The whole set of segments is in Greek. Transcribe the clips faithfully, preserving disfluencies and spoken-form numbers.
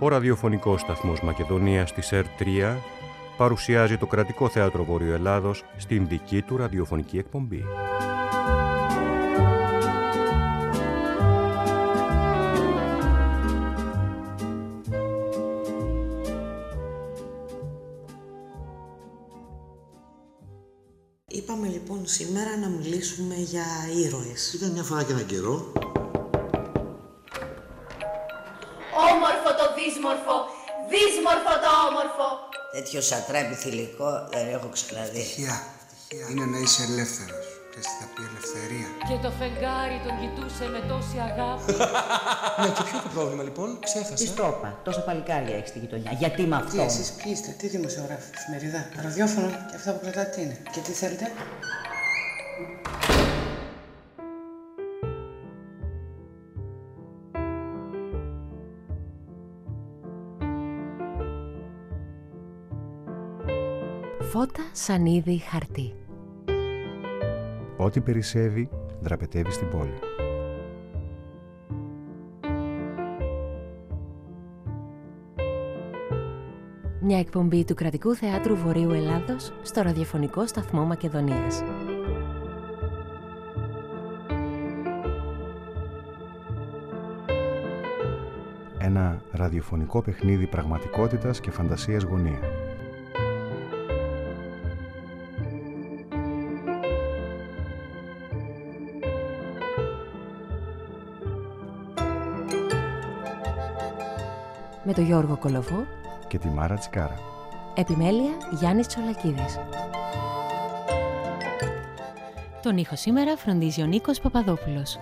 Ο ραδιοφωνικός σταθμός Μακεδονίας της ΕΡΤ τρία παρουσιάζει το Κρατικό Θέατρο Βορείου Ελλάδος στην δική του ραδιοφωνική εκπομπή. Είπαμε λοιπόν σήμερα να μιλήσουμε για ήρωες. Ήταν μια φορά και έναν καιρό. Όμορφο το δύσμορφο, δύσμορφο το όμορφο. Τέτοιο σατράπι θηλυκό δεν έχω ξαναδεί. Τυχαία, τυχαία. Είναι να είσαι ελεύθερος. Και εσύ θα πει ελευθερία. Και το φεγγάρι τον κοιτούσε με τόση αγάπη. Ναι, και ποιο το πρόβλημα λοιπόν, ξέχασα. Τι στόπα, τόσο παλικάρια έχει στη γειτονιά. Γιατί με αυτό. Τι εσείς ποιοι είστε, τι δημοσιογράφοι, εφημερίδα, ραδιόφωνο και αυτά που κρατάτε τι είναι. Και τι θέλετε. Φώτα, σανίδι, χαρτί. Ό,τι περισσεύει, δραπετεύει στην πόλη. Μια εκπομπή του Κρατικού Θεάτρου Βορείου Ελλάδος στο ραδιοφωνικό σταθμό Μακεδονίας. Ένα ραδιοφωνικό παιχνίδι πραγματικότητας και φαντασίας γωνία. Με τον Γιώργο Κολοβό και τη Μάρα Τσικάρα. Επιμέλεια Γιάννης Τσολακίδης. Τον ήχο σήμερα φροντίζει ο Νίκος Παπαδόπουλος.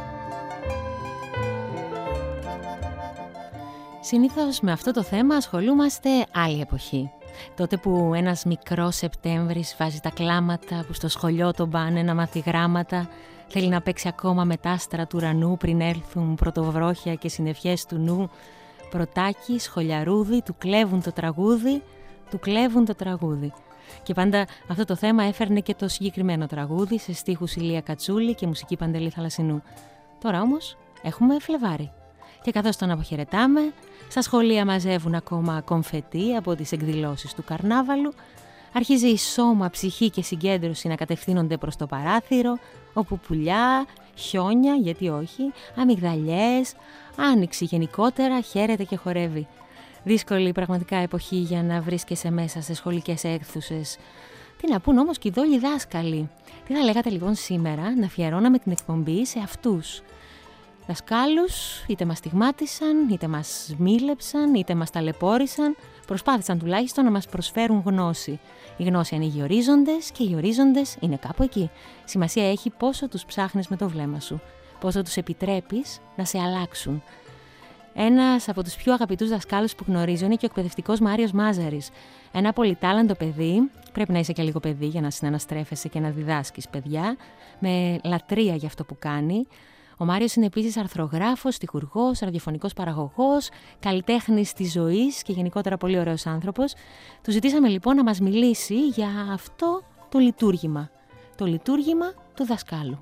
Συνήθως με αυτό το θέμα ασχολούμαστε άλλη εποχή. Τότε που ένας μικρός Σεπτέμβρης βάζει τα κλάματα, που στο σχολείο τον πάνε να μάθει γράμματα, θέλει να παίξει ακόμα με τα άστρα του ουρανού πριν έλθουν πρωτοβρόχια και συννεφιές του νου. Πρωτάκι, σχολιαρούδι, του κλέβουν το τραγούδι, του κλέβουν το τραγούδι. Και πάντα αυτό το θέμα έφερνε και το συγκεκριμένο τραγούδι σε στίχους Ηλία Κατσούλη και μουσική Παντελή Θαλασσινού. Τώρα όμως έχουμε Φλεβάρι. Και καθώς τον αποχαιρετάμε, στα σχολεία μαζεύουν ακόμα κομφετί από τις εκδηλώσεις του καρνάβαλου, αρχίζει η σώμα, ψυχή και συγκέντρωση να κατευθύνονται προς το παράθυρο, όπου πουλιά, χιόνια, γιατί όχι, αμυγδαλιές, άνοιξη γενικότερα, χαίρεται και χορεύει. Δύσκολη πραγματικά εποχή για να βρίσκεσαι μέσα σε σχολικές αίθουσες. Τι να πούν όμως και οι δόλοι δάσκαλοι. Τι θα λέγατε λοιπόν σήμερα να αφιερώναμε την εκπομπή σε αυτούς. Δασκάλους, είτε μας στιγμάτισαν, είτε μας μίλεψαν, είτε μας ταλαιπώρησαν, προσπάθησαν τουλάχιστον να μας προσφέρουν γνώση. Η γνώση ανοίγει ορίζοντες και οι ορίζοντες είναι κάπου εκεί. Σημασία έχει πόσο τους ψάχνεις με το βλέμμα σου, πόσο τους επιτρέπεις να σε αλλάξουν. Ένας από τους πιο αγαπητούς δασκάλους που γνωρίζω είναι και ο εκπαιδευτικός Μάριος Μάζαρης. Ένα πολυτάλαντο παιδί, πρέπει να είσαι και λίγο παιδί για να συναναστρέφεσαι και να διδάσκεις παιδιά, με λατρεία για αυτό που κάνει. Ο Μάριος είναι επίσης αρθρογράφος, στιχουργός, ραδιοφωνικός παραγωγός, καλλιτέχνης της ζωής και γενικότερα πολύ ωραίος άνθρωπος. Του ζητήσαμε λοιπόν να μας μιλήσει για αυτό το λειτουργήμα, το λειτουργήμα του δασκάλου.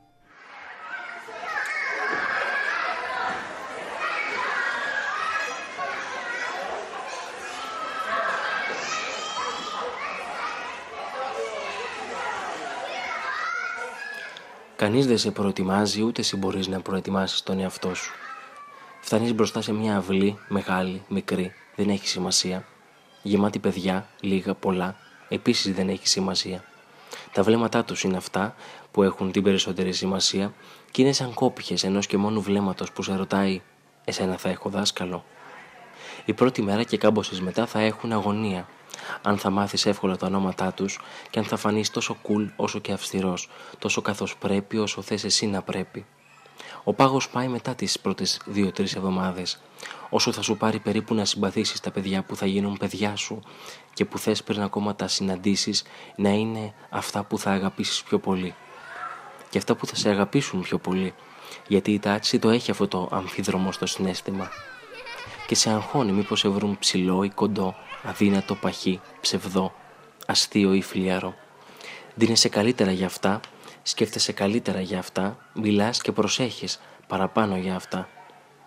Κανείς δεν σε προετοιμάζει, ούτε εσύ μπορείς να προετοιμάσεις τον εαυτό σου. Φτάνεις μπροστά σε μια αυλή, μεγάλη, μικρή, δεν έχει σημασία. Γεμάτη παιδιά, λίγα, πολλά, επίσης δεν έχει σημασία. Τα βλέμματά τους είναι αυτά που έχουν την περισσότερη σημασία και είναι σαν κόπιες ενός και μόνου βλέμματος που σε ρωτάει «Εσένα θα έχω δάσκαλο?» Η πρώτη μέρα και κάμποσες μετά θα έχουν αγωνία. Αν θα μάθεις εύκολα τα ονόματά τους και αν θα φανείς τόσο cool όσο και αυστηρός, τόσο καθώς πρέπει όσο θες εσύ να πρέπει. Ο πάγος πάει μετά τις πρώτες δύο-τρεις εβδομάδες, όσο θα σου πάρει περίπου να συμπαθήσεις τα παιδιά που θα γίνουν παιδιά σου και που θες πριν ακόμα τα συναντήσεις να είναι αυτά που θα αγαπήσεις πιο πολύ. Και αυτά που θα σε αγαπήσουν πιο πολύ, γιατί η τάξη το έχει αυτό το αμφίδρομο στο συναίσθημα. Και σε αγχώνει μήπως σε βρουν ψηλό ή κοντό, αδύνατο, παχύ, ψευδό, αστείο ή φλιαρό. Δίνεσαι καλύτερα για αυτά, σκέφτεσαι καλύτερα για αυτά, μιλάς και προσέχεις παραπάνω για αυτά.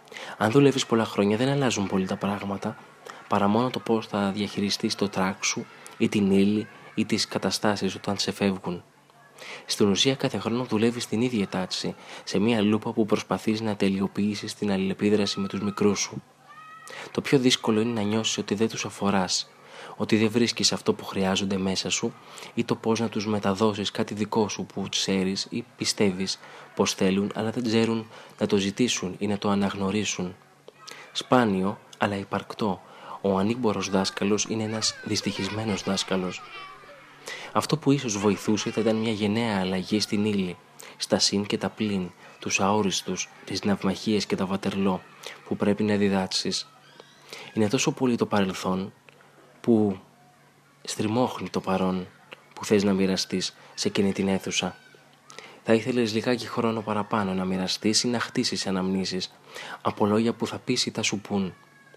Αν δουλεύεις πολλά χρόνια, δεν αλλάζουν πολύ τα πράγματα, παρά μόνο το πώς θα διαχειριστείς το τρακ σου ή την ύλη ή τις καταστάσεις όταν σε φεύγουν. Στην ουσία, κάθε χρόνο δουλεύεις στην ίδια τάξη, σε μια λούπα που προσπαθείς να τελειοποιήσεις την αλληλεπίδραση με τους μικρούς σου. Το πιο δύσκολο είναι να νιώσεις ότι δεν τους αφοράς, ότι δεν βρίσκεις αυτό που χρειάζονται μέσα σου ή το πώς να τους μεταδώσεις κάτι δικό σου που ξέρεις ή πιστεύεις πως θέλουν, αλλά δεν ξέρουν να το ζητήσουν ή να το αναγνωρίσουν. Σπάνιο, αλλά υπαρκτό, ο ανήμπορος δάσκαλος είναι ένας δυστυχισμένος δάσκαλος. Αυτό που ίσως βοηθούσε θα ήταν μια γενναία αλλαγή στην ύλη, στα συν και τα πλην, τους αόριστους, τις ναυμαχίες και τα βατερλό που πρέπει να διδάξεις. Είναι τόσο πολύ το παρελθόν που στριμώχνει το παρόν που θες να μοιραστείς σε εκείνη την αίθουσα. Θα ήθελες λιγάκι χρόνο παραπάνω να μοιραστείς ή να χτίσεις αναμνήσεις από λόγια που θα πεις ή θα σου πουν.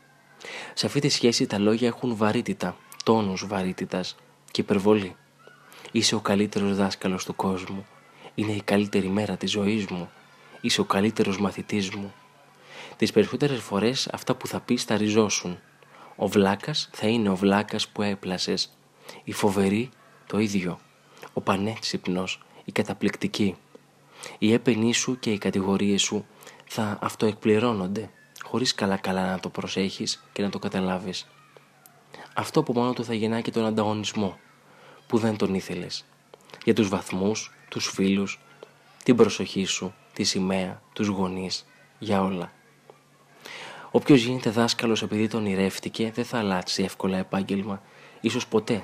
Σε αυτή τη σχέση τα λόγια έχουν βαρύτητα, τόνους βαρύτητας και υπερβολή. Είσαι ο καλύτερος δάσκαλος του κόσμου. Είναι η καλύτερη μέρα της ζωής μου. Είσαι ο καλύτερος μαθητής μου. Τις περισσότερες φορές αυτά που θα πεις θα ριζώσουν. Ο βλάκας θα είναι ο βλάκας που έπλασες. Η φοβερή το ίδιο. Ο πανέξυπνος, η καταπληκτική. Οι έπαινοι σου και οι κατηγορίες σου θα αυτοεκπληρώνονται, χωρίς καλά-καλά να το προσέχεις και να το καταλάβεις. Αυτό που μόνο του θα γεννά και τον ανταγωνισμό, που δεν τον ήθελες. Για τους βαθμούς, τους φίλους, την προσοχή σου, τη σημαία, τους γονείς, για όλα. Όποιος γίνεται δάσκαλος επειδή τον ηρεύτηκε, δεν θα αλλάξει εύκολα επάγγελμα, ίσως ποτέ.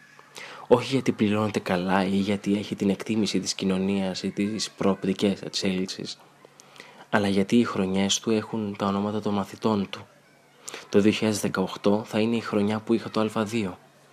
Όχι γιατί πληρώνεται καλά ή γιατί έχει την εκτίμηση της κοινωνίας ή τις προοπτικές εξέλιξης, αλλά γιατί οι χρονιές του έχουν τα ονόματα των μαθητών του. Το δύο χιλιάδες δεκαοκτώ θα είναι η χρονιά που είχα το Α δύο.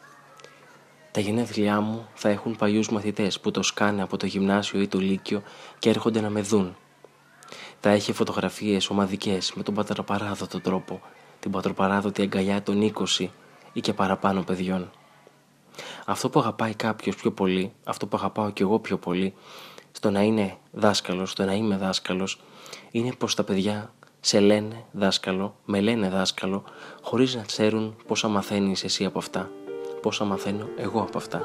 Τα γενέθλιά μου θα έχουν παλιούς μαθητές που το σκάνε από το γυμνάσιο ή το λύκειο και έρχονται να με δουν. Θα έχει φωτογραφίες ομαδικές με τον πατροπαράδοτο τρόπο, την πατροπαράδοτη αγκαλιά των είκοσι ή και παραπάνω παιδιών. Αυτό που αγαπάει κάποιος πιο πολύ, αυτό που αγαπάω κι εγώ πιο πολύ, στο να είναι δάσκαλος, στο να είμαι δάσκαλος, είναι πως τα παιδιά σε λένε δάσκαλο, με λένε δάσκαλο, χωρίς να ξέρουν πόσα μαθαίνεις εσύ από αυτά, πόσα μαθαίνω εγώ από αυτά.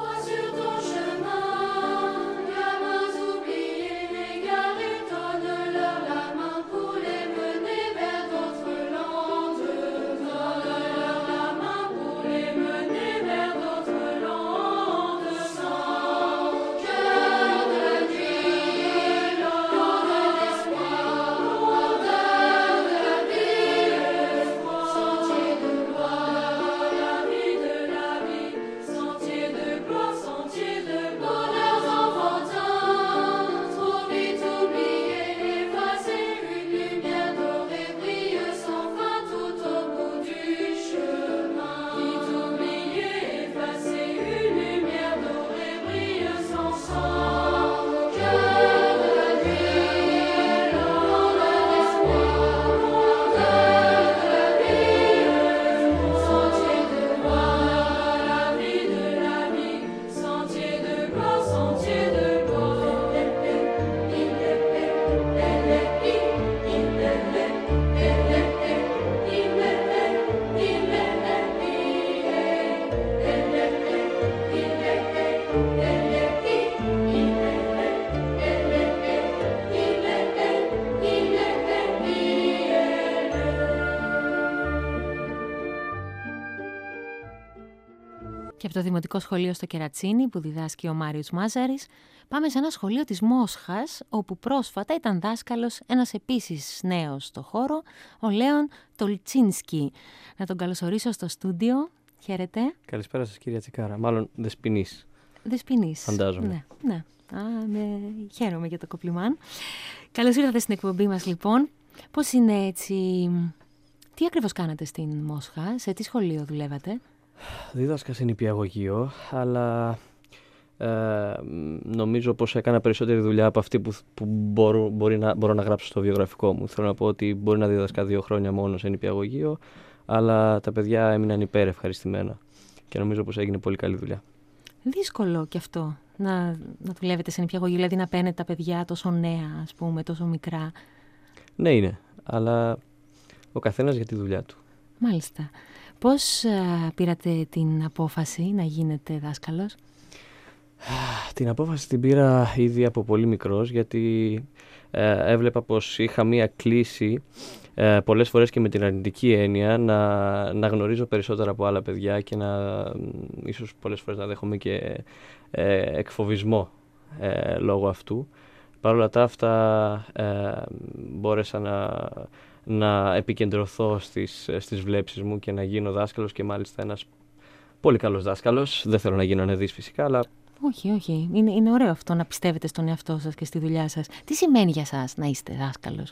Και από το Δημοτικό Σχολείο στο Κερατσίνι που διδάσκει ο Μάριος Μάζαρης, πάμε σε ένα σχολείο της Μόσχας, όπου πρόσφατα ήταν δάσκαλος ένας επίσης νέος στο χώρο, ο Λέων Τολτσίνσκι. Να τον καλωσορίσω στο στούντιο. Χαίρετε. Καλησπέρα σας κυρία Τσικάρα, μάλλον Δεσποινής. Δεσποινής. Φαντάζομαι. Ναι, ναι. Α, με... Χαίρομαι για το κοπλιμάν. Καλώς ήρθατε στην εκπομπή μας λοιπόν. Πώς είναι έτσι... Τι ακριβώς κάνατε στην Μόσχα, σε τι σχολείο δουλεύατε? Δίδασκα σε νηπιαγωγείο, αλλά ε, νομίζω πως έκανα περισσότερη δουλειά από αυτή που, που μπορώ, μπορεί να, μπορώ να γράψω στο βιογραφικό μου. Θέλω να πω ότι μπορεί να δίδασκα δύο χρόνια μόνο σε νηπιαγωγείο, αλλά τα παιδιά έμειναν υπέρ ευχαριστημένα και νομίζω πως έγινε πολύ καλή δουλειά. Δύσκολο κι αυτό, να, να δουλεύετε σε νηπιαγωγείο, δηλαδή να παίρνετε τα παιδιά τόσο νέα, ας πούμε, τόσο μικρά. Ναι, είναι, αλλά ο καθένας για τη δουλειά του. Μάλιστα. Πώς α, πήρατε την απόφαση να γίνετε δάσκαλος? Την απόφαση την πήρα ήδη από πολύ μικρός, γιατί ε, έβλεπα πως είχα μία κλίση ε, πολλές φορές και με την αρνητική έννοια να, να γνωρίζω περισσότερα από άλλα παιδιά και να ίσως πολλές φορές να δέχομαι και ε, εκφοβισμό ε, λόγω αυτού. Παρ' όλα τα αυτά ε, μπόρεσα να, να επικεντρωθώ στις, στις βλέψεις μου και να γίνω δάσκαλος, και μάλιστα ένας πολύ καλός δάσκαλος. Δεν θέλω να γίνω ανεδής φυσικά, αλλά... Όχι, όχι. Είναι, είναι ωραίο αυτό να πιστεύετε στον εαυτό σας και στη δουλειά σας. Τι σημαίνει για σας να είστε δάσκαλος?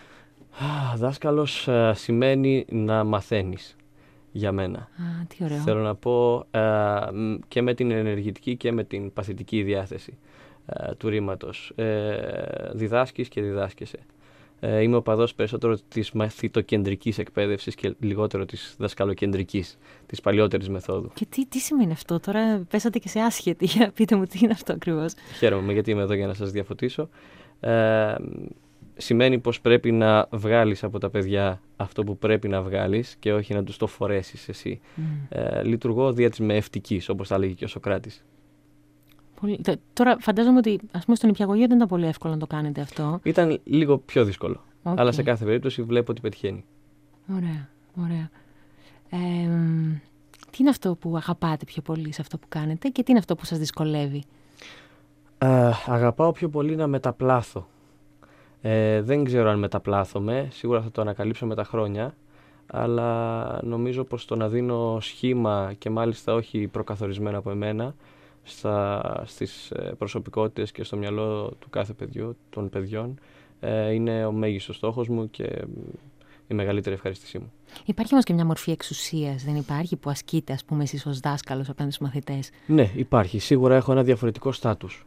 Δάσκαλος α, σημαίνει να μαθαίνεις, για μένα. Α, τι ωραίο. Θέλω να πω α, και με την ενεργητική και με την παθητική διάθεση α, του ρήματος. Ε, διδάσκεις και διδάσκεσαι. Ε, είμαι οπαδός περισσότερο της μαθητοκεντρικής εκπαίδευσης και λιγότερο της δασκαλοκεντρικής, της παλιότερης μεθόδου. Και τι, τι σημαίνει αυτό? Τώρα πέσατε και σε άσχετη. Για πείτε μου τι είναι αυτό ακριβώς. Χαίρομαι, γιατί είμαι εδώ για να σας διαφωτίσω. Ε, σημαίνει πως πρέπει να βγάλεις από τα παιδιά αυτό που πρέπει να βγάλεις και όχι να τους το φορέσεις εσύ. Mm. Ε, λειτουργώ δια της μεευτικής, όπως τα λέγει και ο Σωκράτης. Πολύ... Τώρα φαντάζομαι ότι, ας πούμε, στον νηπιαγωγείο δεν ήταν πολύ εύκολο να το κάνετε αυτό. Ήταν λίγο πιο δύσκολο. Okay. Αλλά σε κάθε περίπτωση βλέπω ότι πετυχαίνει. Ωραία, ωραία. Ε, τι είναι αυτό που αγαπάτε πιο πολύ σε αυτό που κάνετε και τι είναι αυτό που σας δυσκολεύει? Ε, αγαπάω πιο πολύ να μεταπλάθω. Ε, δεν ξέρω αν μεταπλάθομαι, σίγουρα θα το ανακαλύψω με τα χρόνια, αλλά νομίζω πως το να δίνω σχήμα, και μάλιστα όχι προκαθορισμένα από εμένα, στα, στις προσωπικότητες και στο μυαλό του κάθε παιδιού, των παιδιών, ε, είναι ο μέγιστος στόχος μου και η μεγαλύτερη ευχαριστησή μου. Υπάρχει όμως και μια μορφή εξουσίας, δεν υπάρχει, που ασκείτε, ας πούμε, εσείς ως δάσκαλος απέναντι στους μαθητές? Ναι, υπάρχει. Σίγουρα έχω ένα διαφορετικό στάτους.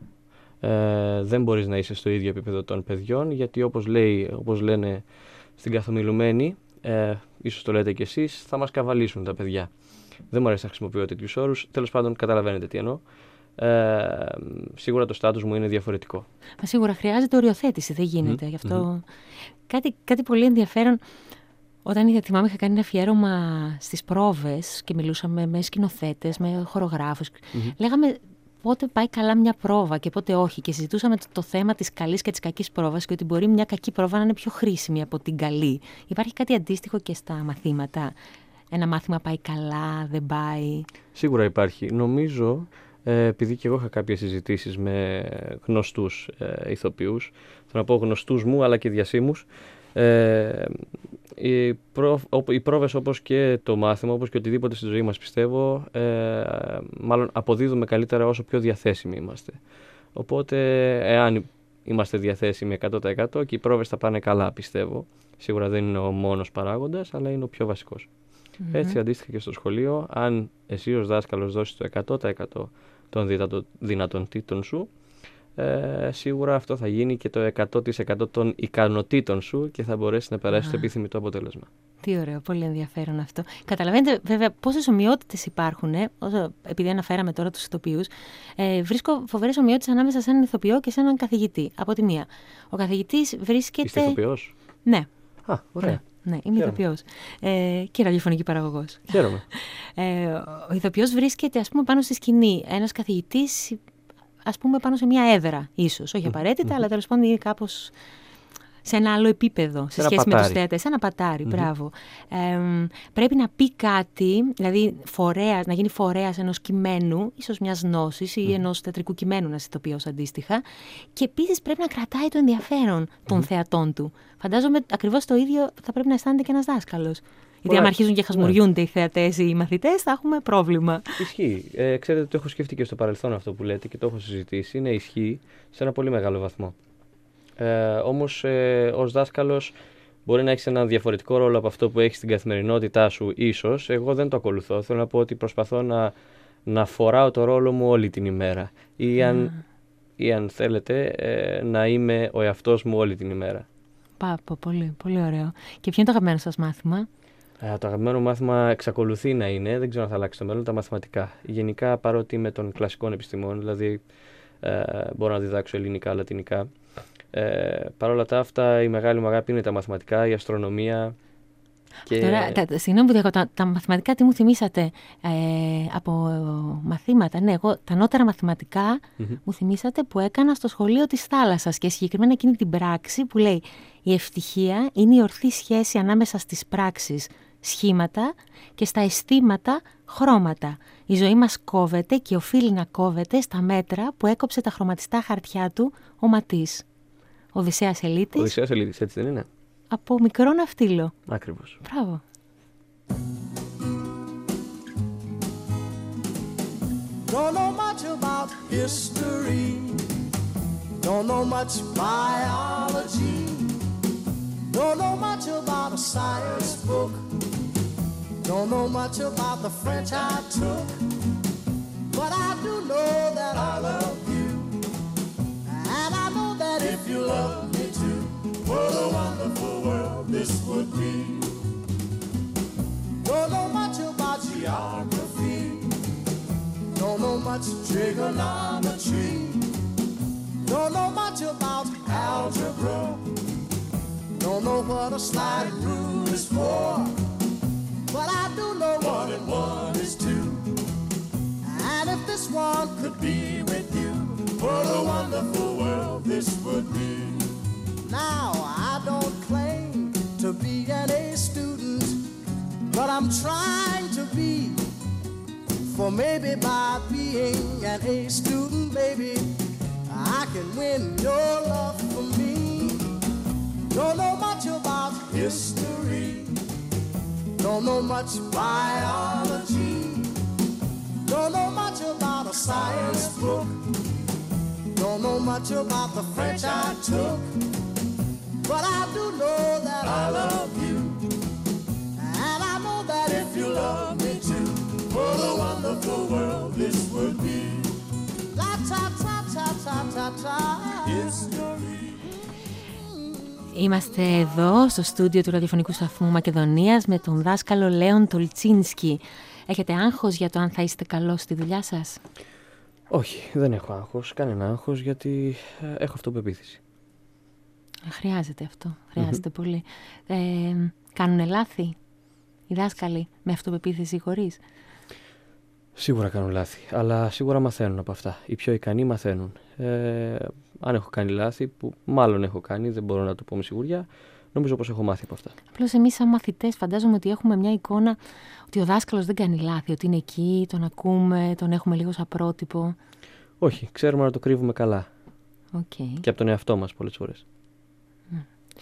Ε, δεν μπορείς να είσαι στο ίδιο επίπεδο των παιδιών, γιατί όπως, λέει, όπως λένε στην καθομιλουμένη, ε, ίσως το λέτε κι εσείς, θα μας καβαλήσουν τα παιδιά. Δεν μου αρέσει να χρησιμοποιώ τέτοιους όρους. Τέλος πάντων, καταλαβαίνετε τι εννοώ. Ε, σίγουρα το στάτους μου είναι διαφορετικό. Μα σίγουρα χρειάζεται οριοθέτηση, δεν γίνεται. Mm-hmm. Γι' αυτό mm-hmm. κάτι, κάτι πολύ ενδιαφέρον. Όταν είδα, θυμάμαι, είχα κάνει ένα αφιέρωμα στις πρόβες και μιλούσαμε με σκηνοθέτες, με χορογράφους. Mm-hmm. Λέγαμε πότε πάει καλά μια πρόβα και πότε όχι. Και συζητούσαμε το, το θέμα της καλής και της κακής πρόβας και ότι μπορεί μια κακή πρόβα να είναι πιο χρήσιμη από την καλή. Υπάρχει κάτι αντίστοιχο και στα μαθήματα? Ένα μάθημα πάει καλά, δεν πάει? Σίγουρα υπάρχει. Νομίζω, ε, επειδή και εγώ είχα κάποιες συζητήσεις με γνωστούς ε, ηθοποιούς, θέλω να πω γνωστούς μου αλλά και διασύμους, ε, οι, προ, οι πρόβες όπως και το μάθημα, όπως και οτιδήποτε στη ζωή μας, πιστεύω, ε, μάλλον αποδίδουμε καλύτερα όσο πιο διαθέσιμοι είμαστε. Οπότε, εάν είμαστε διαθέσιμοι εκατό τοις εκατό, και οι πρόβες θα πάνε καλά, πιστεύω. Σίγουρα δεν είναι ο μόνος παράγοντας, αλλά είναι ο πιο βασικός. Mm-hmm. Έτσι, αντίστοιχα και στο σχολείο, αν εσύ ως δάσκαλος δώσεις το εκατό τοις εκατό των δυνατοτήτων σου, ε, σίγουρα αυτό θα γίνει και το εκατό τοις εκατό των ικανοτήτων σου και θα μπορέσει να περάσει το επιθυμητό αποτέλεσμα. Τι ωραίο, πολύ ενδιαφέρον αυτό. Καταλαβαίνετε βέβαια πόσες ομοιότητες υπάρχουν, ε, όσο, επειδή αναφέραμε τώρα τους ηθοποιούς, ε, βρίσκω φοβερές ομοιότητες ανάμεσα σε έναν ηθοποιό και σε έναν καθηγητή. Από τη μία, ο καθηγητής βρίσκεται... Είστε ηθοποιός? Ναι. Α, ωραία. Ναι. Ναι, είμαι ηθοποιός ε, και ραδιοφωνική παραγωγός. Χαίρομαι. Ε, ο ηθοποιός βρίσκεται, ας πούμε, πάνω στη σκηνή. Ένας καθηγητής, ας πούμε, πάνω σε μια έδρα, ίσως. Όχι απαραίτητα, mm-hmm. αλλά τέλος πάντων είναι κάπως σε ένα άλλο επίπεδο, σε, σε σχέση με τους θέατες. Σε ένα πατάρι, mm-hmm. μπράβο. Ε, πρέπει να πει κάτι, δηλαδή φορέας, να γίνει φορέας ενός κειμένου, ίσως μιας γνώσης ή mm-hmm. ενός θεατρικού κειμένου, ένας ηθοποιός αντίστοιχα. Και επίσης πρέπει να κρατάει το ενδιαφέρον των mm-hmm. θεατών του. Φαντάζομαι ακριβώς το ίδιο θα πρέπει να αισθάνεται και ένας δάσκαλος. Γιατί αν αρχίζουν και χασμουριούνται ναι. οι θεατές ή οι μαθητές, θα έχουμε πρόβλημα. Ισχύει. Ε, ξέρετε, το έχω σκεφτεί και στο παρελθόν αυτό που λέτε και το έχω συζητήσει. Είναι ισχύει σε ένα πολύ μεγάλο βαθμό. Ε, όμως, ε, ως δάσκαλος, μπορεί να έχεις έναν διαφορετικό ρόλο από αυτό που έχεις στην καθημερινότητά σου, ίσως. Εγώ δεν το ακολουθώ. Θέλω να πω ότι προσπαθώ να, να φοράω το ρόλο μου όλη την ημέρα. Ή αν, mm. ή αν θέλετε, ε, να είμαι ο εαυτός μου όλη την ημέρα. Πάπα, πολύ, πολύ ωραίο. Και ποιο είναι το αγαπημένο σας μάθημα? Ε, το αγαπημένο μάθημα εξακολουθεί να είναι, δεν ξέρω αν θα αλλάξει το μέλλον, τα μαθηματικά. Γενικά, παρότι είμαι των κλασικών επιστημών, δηλαδή ε, μπορώ να διδάξω ελληνικά, λατινικά. Ε, Παρ' όλα τα αυτά, η μεγάλη μου αγάπη είναι τα μαθηματικά, η αστρονομία, Και... Τώρα, τα, συγγνώμη που διακόπτω, τα, τα μαθηματικά τι μου θυμήσατε ε, από μαθήματα. Ναι, εγώ τα νότερα μαθηματικά mm-hmm. μου θυμήσατε που έκανα στο σχολείο της θάλασσας και συγκεκριμένα εκείνη την πράξη που λέει η ευτυχία είναι η ορθή σχέση ανάμεσα στις πράξεις σχήματα και στα αισθήματα χρώματα. Η ζωή μας κόβεται και οφείλει να κόβεται στα μέτρα που έκοψε τα χρωματιστά χαρτιά του ο Ματής. Οδυσσέας Ελίτης. Οδυσσέας Ελίτης, έτσι δεν είναι? Από μικρό ναυτίλο. Ακριβώς. Μπράβο. Don't know much about history. Don't know much biology. Don't know much about a science book. Don't know much about the French I took. But I do know that I love you. And I know that if you love me too, what a wonderful world this would be. Don't know much about geography. Don't know much trigonometry. Don't know much about algebra. Don't know what a slide rule is for. But I do know one and one is two. And if this one could be with you, what a wonderful world this would be. Now, I don't claim to be an A student, but I'm trying to be. For maybe by being an A student, maybe I can win your love for me. Don't know much about history. Don't know much biology. Don't know much about a science book. Don't know much about the French I took. But I do know that I love you. And I know that if you love me too, what a wonderful world this would be. La ta ta ta ta ta ta. History. Είμαστε εδώ στο στούντιο του ραδιοφωνικού σταθμού Μακεδονίας με τον δάσκαλο Λέον Τολτσίνσκι. Έχετε άγχος για το αν θα είστε καλός στη δουλειά σας? Όχι, δεν έχω άγχος, κανένα άγχος, γιατί έχω αυτοπεποίθηση. Χρειάζεται αυτό, χρειάζεται mm-hmm. πολύ. Ε, κάνουν λάθη οι δάσκαλοι με αυτοπεποίθηση χωρίς? Σίγουρα κάνουν λάθη, αλλά σίγουρα μαθαίνουν από αυτά. Οι πιο ικανοί μαθαίνουν. Ε, αν έχω κάνει λάθη, που μάλλον έχω κάνει, δεν μπορώ να το πω με σιγουριά, νομίζω πως έχω μάθει από αυτά. Απλώς εμείς σαν μαθητές φαντάζομαι ότι έχουμε μια εικόνα ότι ο δάσκαλος δεν κάνει λάθη, ότι είναι εκεί, τον ακούμε, τον έχουμε λίγο σαν πρότυπο. Όχι, ξέρουμε να το κρύβουμε καλά. Okay. Και από τον εαυτό μας πολλές φορές. Mm.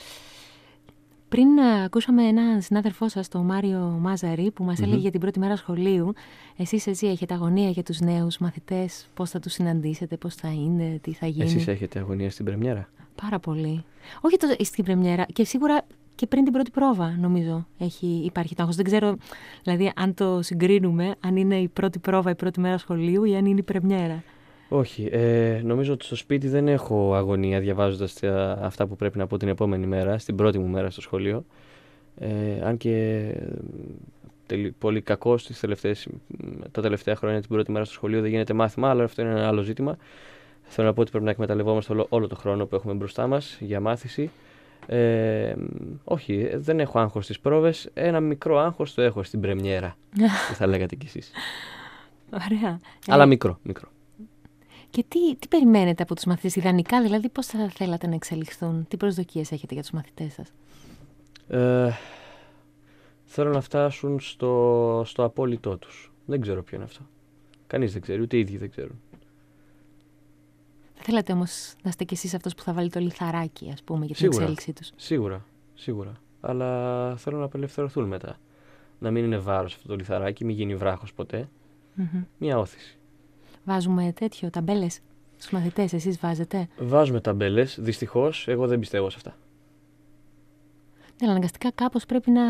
Πριν uh, ακούσαμε έναν συνάδελφό σας, τον Μάριο Μάζαρη, που μας mm-hmm. έλεγε για την πρώτη μέρα σχολείου. Εσείς έτσι έχετε αγωνία για τους νέους μαθητές, πώς θα τους συναντήσετε, πώς θα είναι, τι θα γίνει? Εσείς έχετε αγωνία στην πρεμιέρα? Πάρα πολύ. Όχι το, στην πρεμιέρα, και σίγουρα και πριν την πρώτη πρόβα, νομίζω, έχει, υπάρχει το άγχος. Δεν ξέρω, δηλαδή, αν το συγκρίνουμε, αν είναι η πρώτη πρόβα, η πρώτη μέρα σχολείου ή αν είναι η πρεμιέρα. Όχι. Ε, νομίζω ότι στο σπίτι δεν έχω αγωνία διαβάζοντας αυτά που πρέπει να πω την επόμενη μέρα, στην πρώτη μου μέρα στο σχολείο. Ε, αν και τελει, πολύ κακό στις τελευταίες, τα τελευταία χρόνια την πρώτη μέρα στο σχολείο δεν γίνεται μάθημα, αλλά αυτό είναι ένα άλλο ζήτημα. Θέλω να πω ότι πρέπει να εκμεταλλευόμαστε όλο, όλο το χρόνο που έχουμε μπροστά μας για μάθηση. Ε, όχι, δεν έχω άγχος στις πρόβες. Ένα μικρό άγχος το έχω στην πρεμιέρα, που θα λέγατε κι εσείς. Ωραία. Αλλά ε... μικρό, μικρό. Και τι, τι περιμένετε από τους μαθητές, ιδανικά δηλαδή, πώς θα θέλατε να εξελιχθούν, τι προσδοκίες έχετε για τους μαθητές σας? Ε, θέλω να φτάσουν στο, στο απόλυτό τους. Δεν ξέρω ποιο είναι αυτό. Κανείς δεν ξέρει, ούτε οι ίδιοι δεν ξέρουν. Θα θέλατε όμως να είστε κι εσείς αυτός που θα βάλει το λιθαράκι, ας πούμε, για την σίγουρα, εξέλιξή τους? Σίγουρα, σίγουρα. Αλλά θέλω να απελευθερωθούν μετά. Να μην είναι βάρος αυτό το λιθαράκι, μην γίνει βράχος ποτέ. Mm-hmm. Μια όθηση. Βάζουμε τέτοιο, ταμπέλες στους μαθητές, εσείς βάζετε? Βάζουμε ταμπέλες, δυστυχώς, εγώ δεν πιστεύω σε αυτά. Ναι, αλλά αναγκαστικά κάπως πρέπει να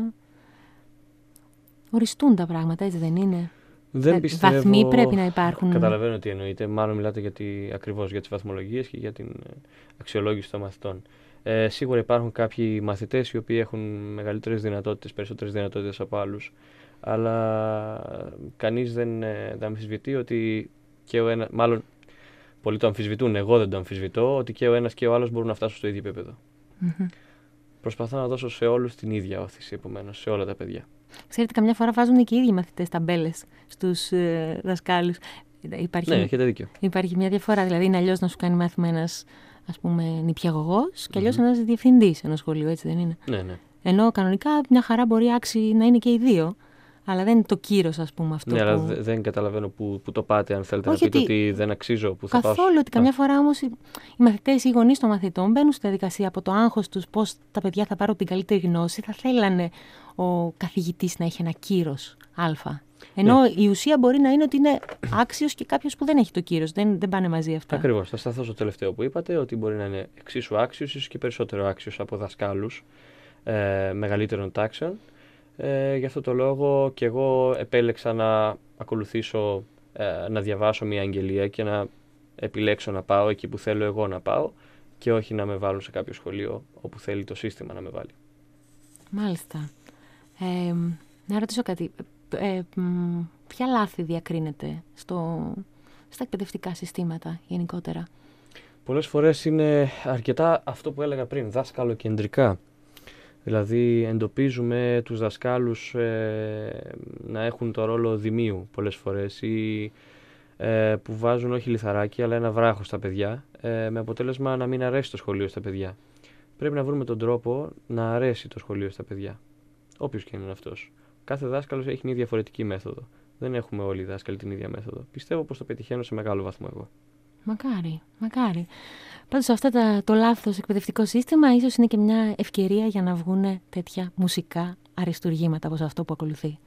οριστούν τα πράγματα, έτσι δεν είναι? Δεν πιστεύω... Βαθμοί πρέπει να υπάρχουν. Καταλαβαίνω τι εννοείτε, μάλλον μιλάτε για τη... ακριβώς για τις βαθμολογίες και για την αξιολόγηση των μαθητών. Ε, σίγουρα υπάρχουν κάποιοι μαθητές οι οποίοι έχουν μεγαλύτερες δυνατότητες, περισσότερες δυνατότητες από άλλους. Αλλά κανείς δεν, δεν αμφισβητεί ότι και ο ένας, μάλλον πολλοί το αμφισβητούν, εγώ δεν το αμφισβητώ, ότι και ο ένας και ο άλλος μπορούν να φτάσουν στο ίδιο επίπεδο. Mm-hmm. Προσπαθώ να δώσω σε όλους την ίδια όθηση, επομένως, σε όλα τα παιδιά. Ξέρετε, καμιά φορά βάζουν και οι ίδιοι μαθητές ταμπέλες στους ε, δασκάλους. Υπάρχει, ναι, έχετε δίκιο. Υπάρχει μια διαφορά. Δηλαδή, είναι αλλιώς να σου κάνει μάθημα ένας, ας πούμε, νηπιαγωγός και αλλιώς mm-hmm. ένας διευθυντής ενός σχολείου, έτσι δεν είναι? Ναι, ναι. Ενώ κανονικά μια χαρά μπορεί άξι να είναι και οι δύο. Αλλά δεν είναι το κύρος, ας πούμε, αυτό. Ναι, που... αλλά δεν καταλαβαίνω που, που το πάτε, αν θέλετε. Όχι να πείτε ότι... ότι δεν αξίζω, που θα καθόλου, πάω. ότι καμιά φορά όμως οι, οι μαθητές ή οι γονείς των μαθητών μπαίνουν στη διαδικασία από το άγχος τους πώς τα παιδιά θα πάρουν την καλύτερη γνώση. Θα θέλανε ο καθηγητής να έχει ένα κύρος α. Ενώ ναι. η ουσία μπορεί να είναι ότι είναι άξιος και κάποιος που δεν έχει το κύρος. Δεν, δεν πάνε μαζί αυτά. Ακριβώς. Θα σταθώ στο τελευταίο που είπατε, ότι μπορεί να είναι εξίσου άξιος, ίσως και περισσότερο άξιος από δασκάλους ε, μεγαλύτερων τάξεων. Ε, γι' αυτό το λόγο και εγώ επέλεξα να ακολουθήσω, ε, να διαβάσω μια αγγελία και να επιλέξω να πάω εκεί που θέλω εγώ να πάω και όχι να με βάλουν σε κάποιο σχολείο όπου θέλει το σύστημα να με βάλει. Μάλιστα. Ε, να ρωτήσω κάτι. Ε, μ, ποια λάθη διακρίνεται στο, στα εκπαιδευτικά συστήματα γενικότερα? Πολλές φορές είναι αρκετά αυτό που έλεγα πριν, δάσκαλο-κεντρικά. Δηλαδή εντοπίζουμε τους δασκάλους ε, να έχουν το ρόλο δημίου πολλές φορές ή ε, που βάζουν όχι λιθαράκι αλλά ένα βράχο στα παιδιά ε, με αποτέλεσμα να μην αρέσει το σχολείο στα παιδιά. Πρέπει να βρούμε τον τρόπο να αρέσει το σχολείο στα παιδιά, όποιος και είναι αυτός. Κάθε δάσκαλος έχει μια διαφορετική μέθοδο. Δεν έχουμε όλοι οι δάσκαλοι την ίδια μέθοδο. Πιστεύω πως το πετυχαίνω σε μεγάλο βαθμό εγώ. Μακάρι, μακάρι. Πάντως αυτό τα, το λάθος εκπαιδευτικό σύστημα ίσως είναι και μια ευκαιρία για να βγουν τέτοια μουσικά αριστουργήματα όπως αυτό που ακολουθεί.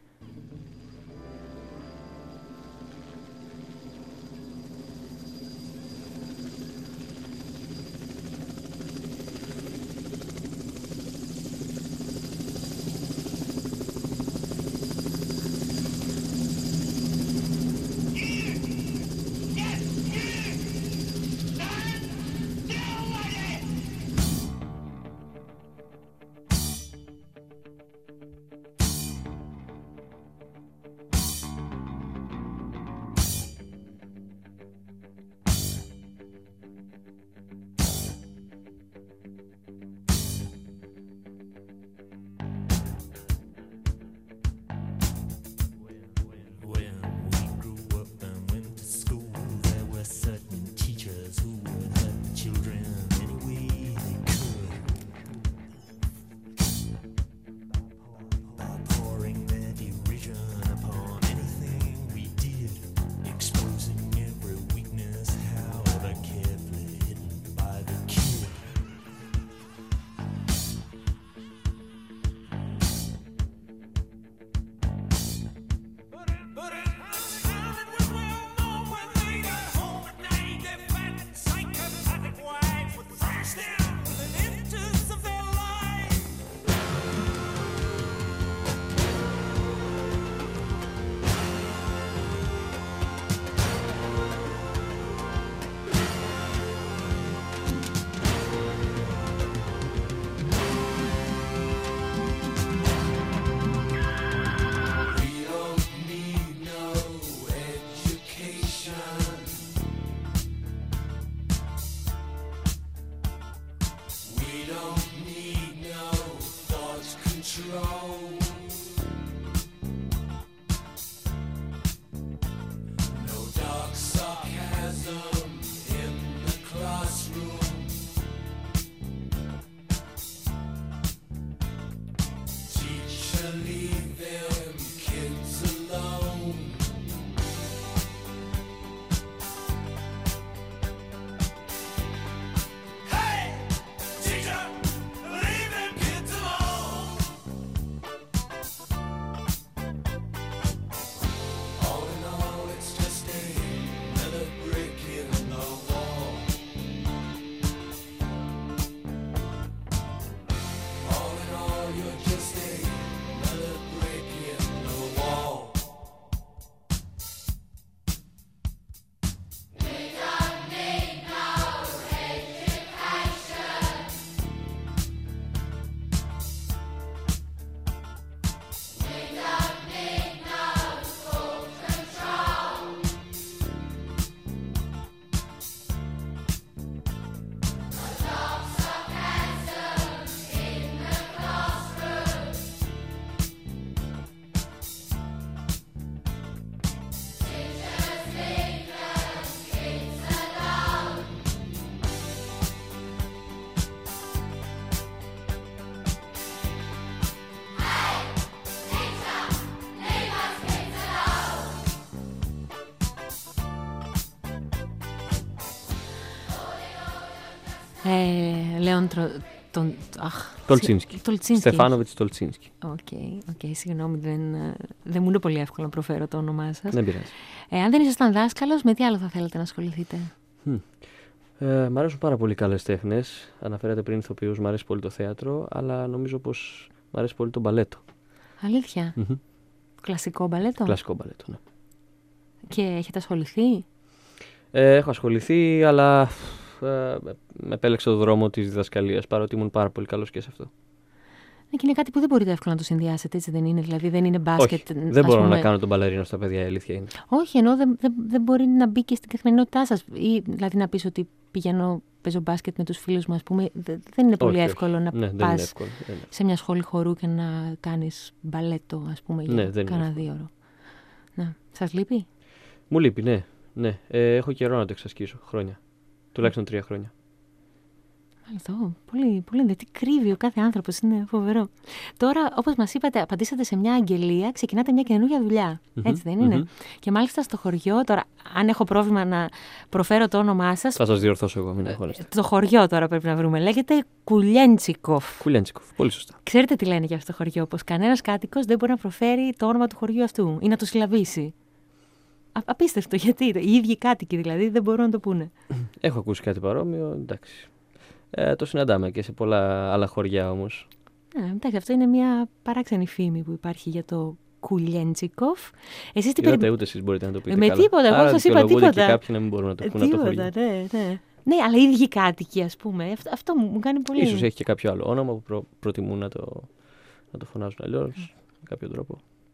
Ε, Λέων Τρο... Τον... Τολτσίνσκι. Στεφάνοβιτς Τολτσίνσκι. Οκ, okay, okay, συγγνώμη, δεν, δεν μου είναι πολύ εύκολο να προφέρω το όνομά σας. Δεν πειράζει. Ε, αν δεν ήσασταν δάσκαλος, με τι άλλο θα θέλετε να ασχοληθείτε? Hm. Ε, μ' αρέσουν πάρα πολύ καλές τέχνες. Αναφέρατε πριν ηθοποιούς, μ' αρέσει πολύ το θέατρο, αλλά νομίζω πως μ' αρέσει πολύ το μπαλέτο. Αλήθεια? Mm-hmm. Κλασικό μπαλέτο? Κλασικό μπαλέτο, ναι. Και έχετε ασχοληθεί? Ε, έχω ασχοληθεί, αλλά ε, με επέλεξε το δρόμο της διδασκαλίας, παρότι ήμουν πάρα πολύ καλός και σε αυτό. Ναι, και είναι κάτι που δεν μπορείτε εύκολα να το συνδυάσετε, έτσι δεν είναι? Δηλαδή δεν είναι μπάσκετ. Όχι, δεν μπορώ πούμε... να κάνω τον μπαλερίνο στα παιδιά, η αλήθεια είναι. Όχι, ενώ δεν, δεν, δεν μπορεί να μπει και στην καθημερινότητά σας. Ή δηλαδή να πεις ότι πηγαίνω, παίζω μπάσκετ με τους φίλους μου, ας πούμε. Δεν είναι πολύ όχι, εύκολο όχι. να ναι, πας εύκολο, σε μια σχολή χορού και να κάνεις μπαλέτο, ας πούμε, για ναι, κάνα δύο ώρο. Να. Σας λείπει? Μου λείπει, ναι. ναι. Ε, έχω καιρό να το εξασκήσω. Χρόνια. Τουλάχιστον τρία χρόνια. Μάλιστα, πολύ, πολύ, τι κρύβει ο κάθε άνθρωπος, είναι φοβερό. Τώρα, όπως μας είπατε, απαντήσατε σε μια αγγελία, ξεκινάτε μια καινούργια δουλειά, mm-hmm, έτσι δεν είναι? Mm-hmm. Και μάλιστα στο χωριό, τώρα, αν έχω πρόβλημα να προφέρω το όνομά σας... Θα σας διορθώσω εγώ, μην αγχώνεστε. Το χωριό τώρα πρέπει να βρούμε, λέγεται Κουλιέντσικοφ. Κουλιέντσικοφ, πολύ σωστά. Ξέρετε τι λένε για αυτό το χωριό, πως κανένας κάτοικος δεν μπορεί να προφέρει το όνομα του χωριού αυτού ή να το συλλαβήσει. Α, απίστευτο, γιατί οι ίδιοι κάτοικοι δηλαδή δεν μπορούν να το πούνε. Έχω ακούσει κάτι παρόμοιο, εντάξει. Ε, το συναντάμε και σε πολλά άλλα χωριά όμως. Ε, εντάξει, αυτό είναι μια παράξενη φήμη που υπάρχει για το Κουλιέντσικοφ. Εσείς τι περι... ούτε εσείς μπορείτε να το πείτε με καλά. τίποτα, εγώ σας είπα τίποτα. Και κάποιοι να μην μπορούν να το πούνε ε, από το χωριό. Ναι, ναι. ναι, αλλά οι ίδιοι κάτοικοι, ας πούμε. Αυτό, αυτό μου κάνει πολύ... Ίσως έχει και κάποιο άλλο όνομα που προ... προτιμούν να το, να το φωνάζουν αλλιώς, mm. με κάποιο τρόπο.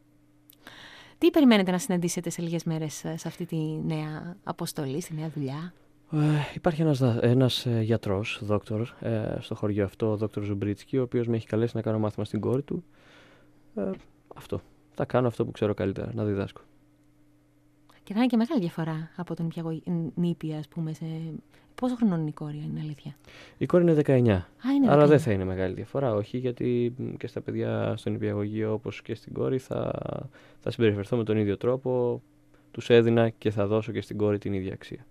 Τι περιμένετε να συναντήσετε σε λίγες μέρες σε αυτή τη νέα αποστολή, στη νέα δουλειά? Ε, υπάρχει ένας, ένας ε, γιατρός, δόκτωρ, ε, στο χωριό αυτό, ο δόκτωρ Ζουμπρίτσκι, ο οποίος με έχει καλέσει να κάνω μάθημα στην κόρη του. Ε, αυτό. Θα κάνω αυτό που ξέρω καλύτερα, να διδάσκω. Και θα είναι και μεγάλη διαφορά από τον νήπια, ας πούμε. Σε... Πόσο χρονών είναι η κόρη, είναι αλήθεια? Η κόρη είναι δεκαεννιά. Α, είναι δεκαεννιά. Αλλά δεν θα είναι μεγάλη διαφορά, όχι, γιατί και στα παιδιά στο νηπιαγωγείο, όπως και στην κόρη, θα, θα συμπεριφερθώ με τον ίδιο τρόπο. Τους έδινα και θα δώσω και στην κόρη την ίδια αξία.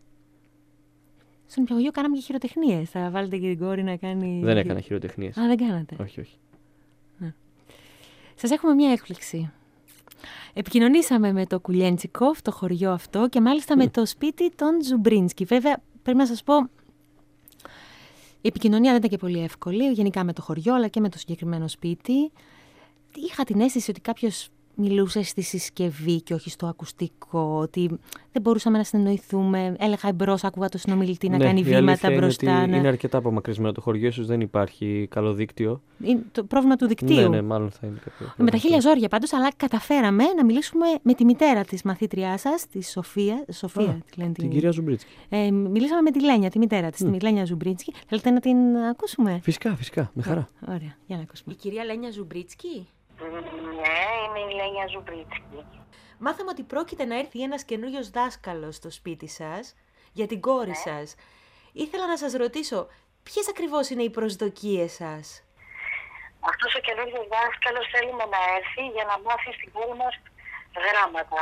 Στο νηπιαγωγείο κάναμε και χειροτεχνίες. Θα βάλετε και την κόρη να κάνει. Δεν έκανα χειροτεχνίες. Α, δεν κάνατε? Όχι, όχι. Να. Σας έχουμε μια έκπληξη. Επικοινωνήσαμε με το Κουλιέντσικοφ, το χωριό αυτό, και μάλιστα mm. με το σπίτι των Ζουμπρίνσκι. Βέβαια, πρέπει να σας πω, η επικοινωνία δεν ήταν και πολύ εύκολη, γενικά με το χωριό, αλλά και με το συγκεκριμένο σπίτι. Είχα την αίσθηση ότι κάποιος μιλούσε στη συσκευή και όχι στο ακουστικό, ότι δεν μπορούσαμε να συνεννοηθούμε. Έλεγα εμπρός, άκουγα το συνομιλητή να ναι, κάνει βήματα είναι μπροστά. Ότι ναι. Είναι αρκετά απομακρυσμένο το χωριό, ίσως δεν υπάρχει καλό δίκτυο. Είναι το πρόβλημα του δικτύου. Ναι, ναι, μάλλον θα είναι κάποιο. Με τα χίλια ζόρια πάντως, αλλά καταφέραμε να μιλήσουμε με τη μητέρα της μαθήτριάς σας, τη Σοφία. Σοφία Α, τη λένε, την κυρία Ζουμπρίτσκι. Ε, μιλήσαμε με τη Λένια, τη μητέρα της, mm. τη Λένια Ζουμπρίτσκι. Θέλετε να την ακούσουμε? Φυσικά, φυσικά, με χαρά. Ωραία, για να ακούσουμε. Η κυρία Λένια Ζουμπρίτσκι. Ναι, είμαι η Λένια Ζουμπρίτσκι. Μάθαμε ότι πρόκειται να έρθει ένας καινούριος δάσκαλος στο σπίτι σας για την κόρη ναι. σας. Ήθελα να σας ρωτήσω, ποιες ακριβώς είναι οι προσδοκίες σας? Αυτός ο καινούριος δάσκαλος θέλουμε να έρθει για να μάθει στην κόρη μας γράμματα.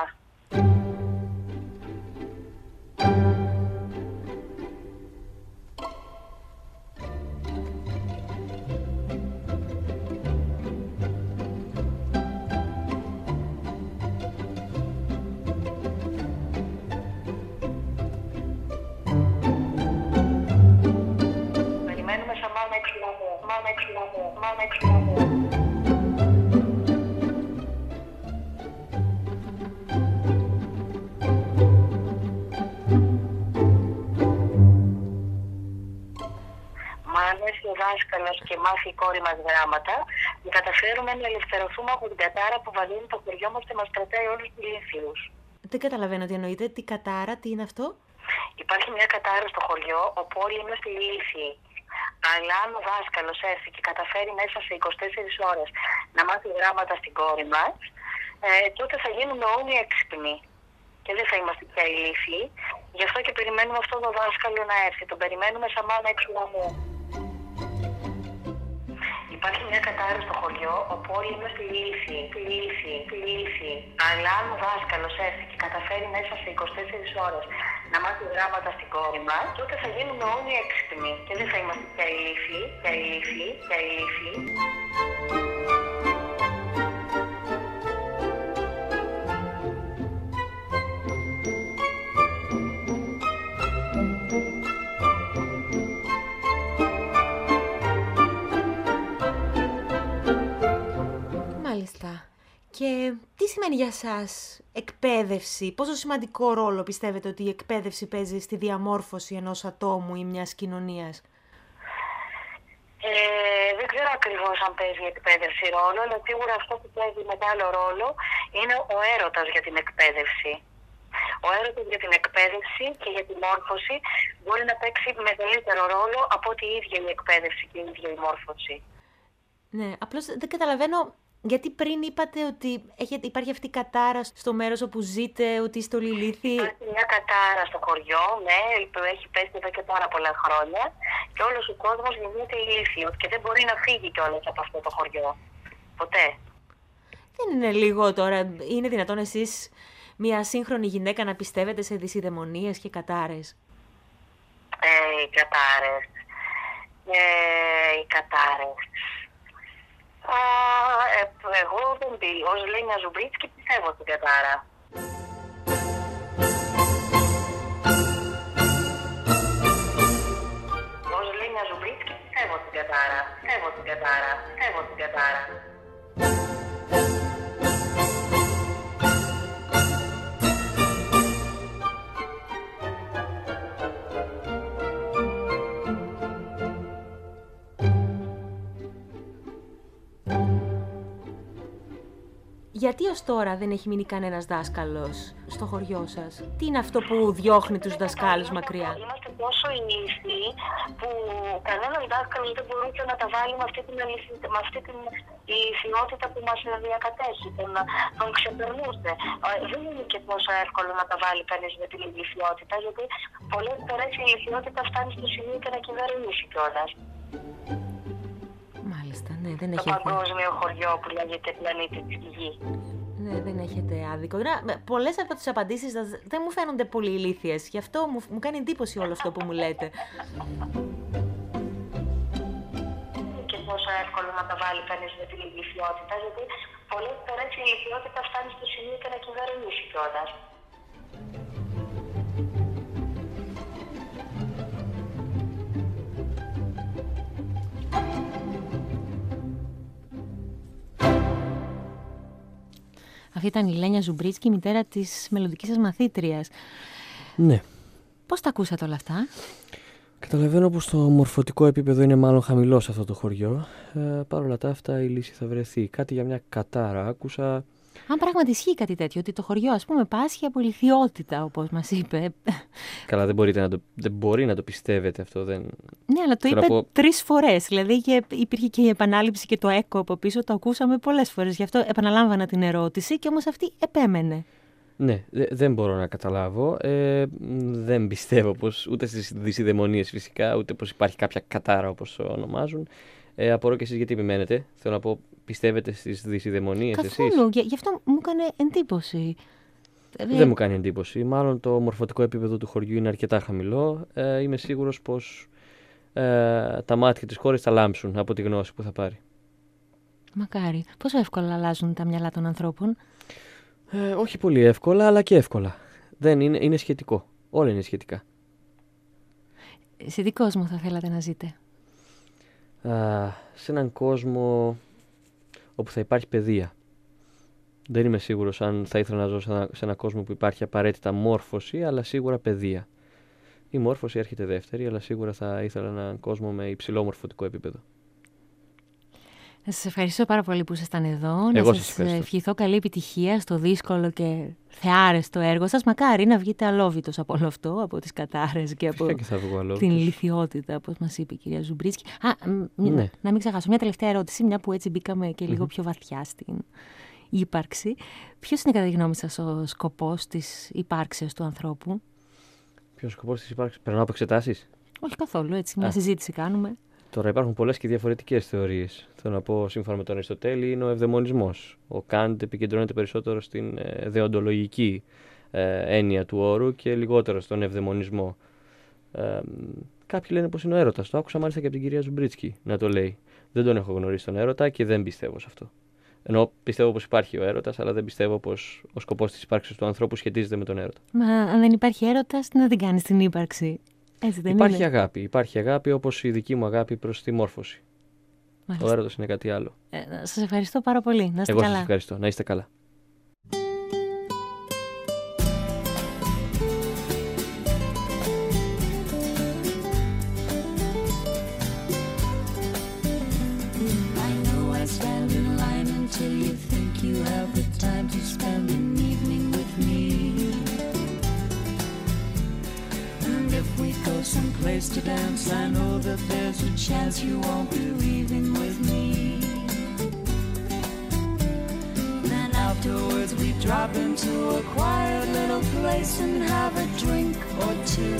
Δάσκαλος και μάθει η κόρη μας γράμματα, να καταφέρουμε να ελευθερωθούμε από την κατάρα που βαλύνει το χωριό μας και μας κρατάει όλους τους ηλίθιους. Δεν καταλαβαίνω τι εννοείτε. Τι κατάρα, τι είναι αυτό? Υπάρχει μια κατάρα στο χωριό όπου όλοι είμαστε ηλίθιοι. Αλλά αν ο δάσκαλος έρθει και καταφέρει μέσα σε είκοσι τέσσερις ώρες να μάθει γράμματα στην κόρη μας, ε, τότε θα γίνουμε όλοι έξυπνοι. Και δεν θα είμαστε πια ηλίθιοι. Γι' αυτό και περιμένουμε αυτόν τον δάσκαλο να έρθει. Τον περιμένουμε σαν μάνα εξ ουρανού. Υπάρχει μια κατάρα στο χωριό όπου όλοι είμαστε ηλίθιοι, ηλίθιοι, ηλίθιοι. Αλλά αν ο δάσκαλος έρθει και καταφέρει μέσα σε είκοσι τέσσερις ώρες να μάθει γράμματα στην κόρη μας, τότε θα γίνουμε όλοι έξυπνοι και δεν θα είμαστε σημαίνει για σας εκπαίδευση, πόσο σημαντικό ρόλο πιστεύετε ότι η εκπαίδευση παίζει στη διαμόρφωση ενός ατόμου ή μιας κοινωνίας? Ε, δεν ξέρω ακριβώς αν παίζει η εκπαίδευση ρόλο, αλλά σίγουρα αυτό που παίζει μεγάλο ρόλο είναι ο έρωτας για την εκπαίδευση. Ο έρωτας για την εκπαίδευση και για τη μόρφωση μπορεί να παίξει μεγαλύτερο ρόλο από ότι η ίδια η εκπαίδευση και η ίδια η μόρφωση. Ναι, απλώς δεν καταλαβαίνω γιατί πριν είπατε ότι έχετε, υπάρχει αυτή η κατάρα στο μέρος όπου ζείτε, ότι είστε όλοι ηλίθιοι. Υπάρχει μια κατάρα στο χωριό, ναι, που έχει πέσει εδώ και πάρα πολλά χρόνια και όλος ο κόσμος γίνεται ηλίθιος και δεν μπορεί να φύγει κιόλας από αυτό το χωριό. Ποτέ. Δεν είναι λίγο τώρα, είναι δυνατόν εσείς μια σύγχρονη γυναίκα να πιστεύετε σε δυσιδαιμονίες και κατάρες? Ε, οι κατάρες. Ε, οι κατάρες. Α, ε, εγώ δεν πει. Ως Λένια Ζουμπρίτσκι πιστεύω στην κατάρα. Ως Λένια Ζουμπρίτσκι πιστεύω στην κατάρα. Πιστεύω στην κατάρα. Πιστεύω στην κατάρα. Γιατί ως τώρα δεν έχει μείνει κανένας δάσκαλος στο χωριό σας? Τι είναι αυτό που διώχνει τους δασκάλους μακριά? Είμαστε τόσο ηλίθιοι που κανένας δάσκαλος δεν μπορούσε να τα βάλει με αυτή την, με αυτή την ηλιθιότητα που μας διακατέχει, τον, τον ξεπερνούσε. Δεν είναι και τόσο εύκολο να τα βάλει κανείς με την ηλιθιότητα, γιατί πολλές φορές η ηλιθιότητα φτάνει στο σημείο και να κυβερνήσει κιόλας. Μάλιστα, ναι, δεν το έχετε... παγκόσμιο χωριό που λέγεται πλανήτη της Γης. Ναι, δεν έχετε άδικο. Πολλές από τις απαντήσεις δεν μου φαίνονται πολύ ηλίθιες. Γι' αυτό μου, μου κάνει εντύπωση όλο αυτό που μου λέτε. Είναι και τόσο εύκολο να τα βάλει κανείς με την ηλιθιότητα, γιατί πολλές φορές η ηλιθιότητα φτάνει στο σημείο και να κυβερνήσει κιόλας. Αυτή ήταν η Λένια Ζουμπρίτσκι, η μητέρα της μελλοντικής σας μαθήτριας. Ναι. Πώς τα ακούσατε όλα αυτά? Καταλαβαίνω πως το μορφωτικό επίπεδο είναι μάλλον χαμηλό σε αυτό το χωριό. Ε, Παρ' όλα τα αυτά η λύση θα βρεθεί. Κάτι για μια κατάρα άκουσα. Αν πράγματι ισχύει κάτι τέτοιο, ότι το χωριό, ας πούμε, πάσχει από ηλιθιότητα, όπως μας είπε. Καλά, δεν, μπορείτε να το, δεν μπορεί να το πιστεύετε αυτό. Δεν... Ναι, αλλά το Θέλω είπε πω... τρεις φορές. Δηλαδή και υπήρχε και η επανάληψη και το έκο από πίσω, το ακούσαμε πολλές φορές. Γι' αυτό επαναλάμβανα την ερώτηση και όμως αυτή επέμενε. Ναι, δε, δεν μπορώ να καταλάβω. Ε, δεν πιστεύω πως ούτε στις δυσιδαιμονίες φυσικά, ούτε πως υπάρχει κάποια κατάρα όπως το ονομάζουν. Ε, απορώ και εσείς γιατί επιμένετε. Θέλω να πω, πιστεύετε στις δυσιδαιμονίες εσείς? Καθόλου, γι' γι' αυτό μου έκανε εντύπωση. Δεν μου κάνει εντύπωση. Μάλλον το μορφωτικό επίπεδο του χωριού είναι αρκετά χαμηλό. Ε, είμαι σίγουρος πως ε, τα μάτια της χώρας θα λάμψουν από τη γνώση που θα πάρει. Μακάρι. Πόσο εύκολα αλλάζουν τα μυαλά των ανθρώπων? Ε, όχι πολύ εύκολα, αλλά και εύκολα. Δεν είναι, είναι σχετικό. Όλα είναι σχετικά. Σε τι κόσμο θα θέλατε να ζείτε? Α, σε έναν κόσμο όπου θα υπάρχει παιδεία. Δεν είμαι σίγουρος αν θα ήθελα να ζω σε ένα, σε έναν κόσμο που υπάρχει απαραίτητα μόρφωση, αλλά σίγουρα παιδεία. Η μόρφωση έρχεται δεύτερη, αλλά σίγουρα θα ήθελα έναν κόσμο με υψηλό μορφωτικό επίπεδο. Να σας ευχαριστώ πάρα πολύ που ήσασταν εδώ. Εγώ να σας σας ευχαριστώ. ευχηθώ καλή επιτυχία στο δύσκολο και θεάρεστο έργο σας. Μακάρι να βγείτε αλόβητος από όλο αυτό, από τις κατάρες και από και θα βγω αλόβητος. την ηλιθιότητα, όπως μας είπε η κυρία Ζουμπρίτσκι. Α, μ, Ναι. να μην ξεχάσω, μια τελευταία ερώτηση, μια που έτσι μπήκαμε και λίγο Μμμ. πιο βαθιά στην ύπαρξη. Ποιος είναι κατά τη γνώμη σας ο σκοπός της υπάρξεως του ανθρώπου? Ποιος σκοπός της υπάρξης? Περνάω από εξετάσεις? Όχι καθόλου, έτσι, μια Α. συζήτηση κάνουμε. Τώρα υπάρχουν πολλές και διαφορετικές θεωρίες. Θέλω να πω, σύμφωνα με τον Αριστοτέλη, είναι ο ευδαιμονισμός. Ο Κάντ επικεντρώνεται περισσότερο στην ε, δεοντολογική ε, έννοια του όρου και λιγότερο στον ευδαιμονισμό. Ε, κάποιοι λένε πως είναι ο έρωτας. Το άκουσα μάλιστα και από την κυρία Ζουμπρίτσκι να το λέει. Δεν τον έχω γνωρίσει τον έρωτα και δεν πιστεύω σε αυτό. Ενώ πιστεύω πως υπάρχει ο έρωτας, αλλά δεν πιστεύω πως ο σκοπός της ύπαρξης του ανθρώπου σχετίζεται με τον έρωτα. Μα αν δεν υπάρχει έρωτας, τι να την κάνεις την ύπαρξη? Έτσι δεν Υπάρχει είναι? αγάπη. Υπάρχει αγάπη όπως η δική μου αγάπη προς τη μόρφωση. Μάλιστα. Ο έρωτας είναι κάτι άλλο. Ε, σας ευχαριστώ πάρα πολύ. Να είστε Εγώ καλά. σας ευχαριστώ. Να είστε καλά. I stand in line until you think you have the time to spend an evening with me. And if we go someplace to dance, I know that there's a chance you won't be leaving with me. Then afterwards we drop into a quiet little place and have a drink or two.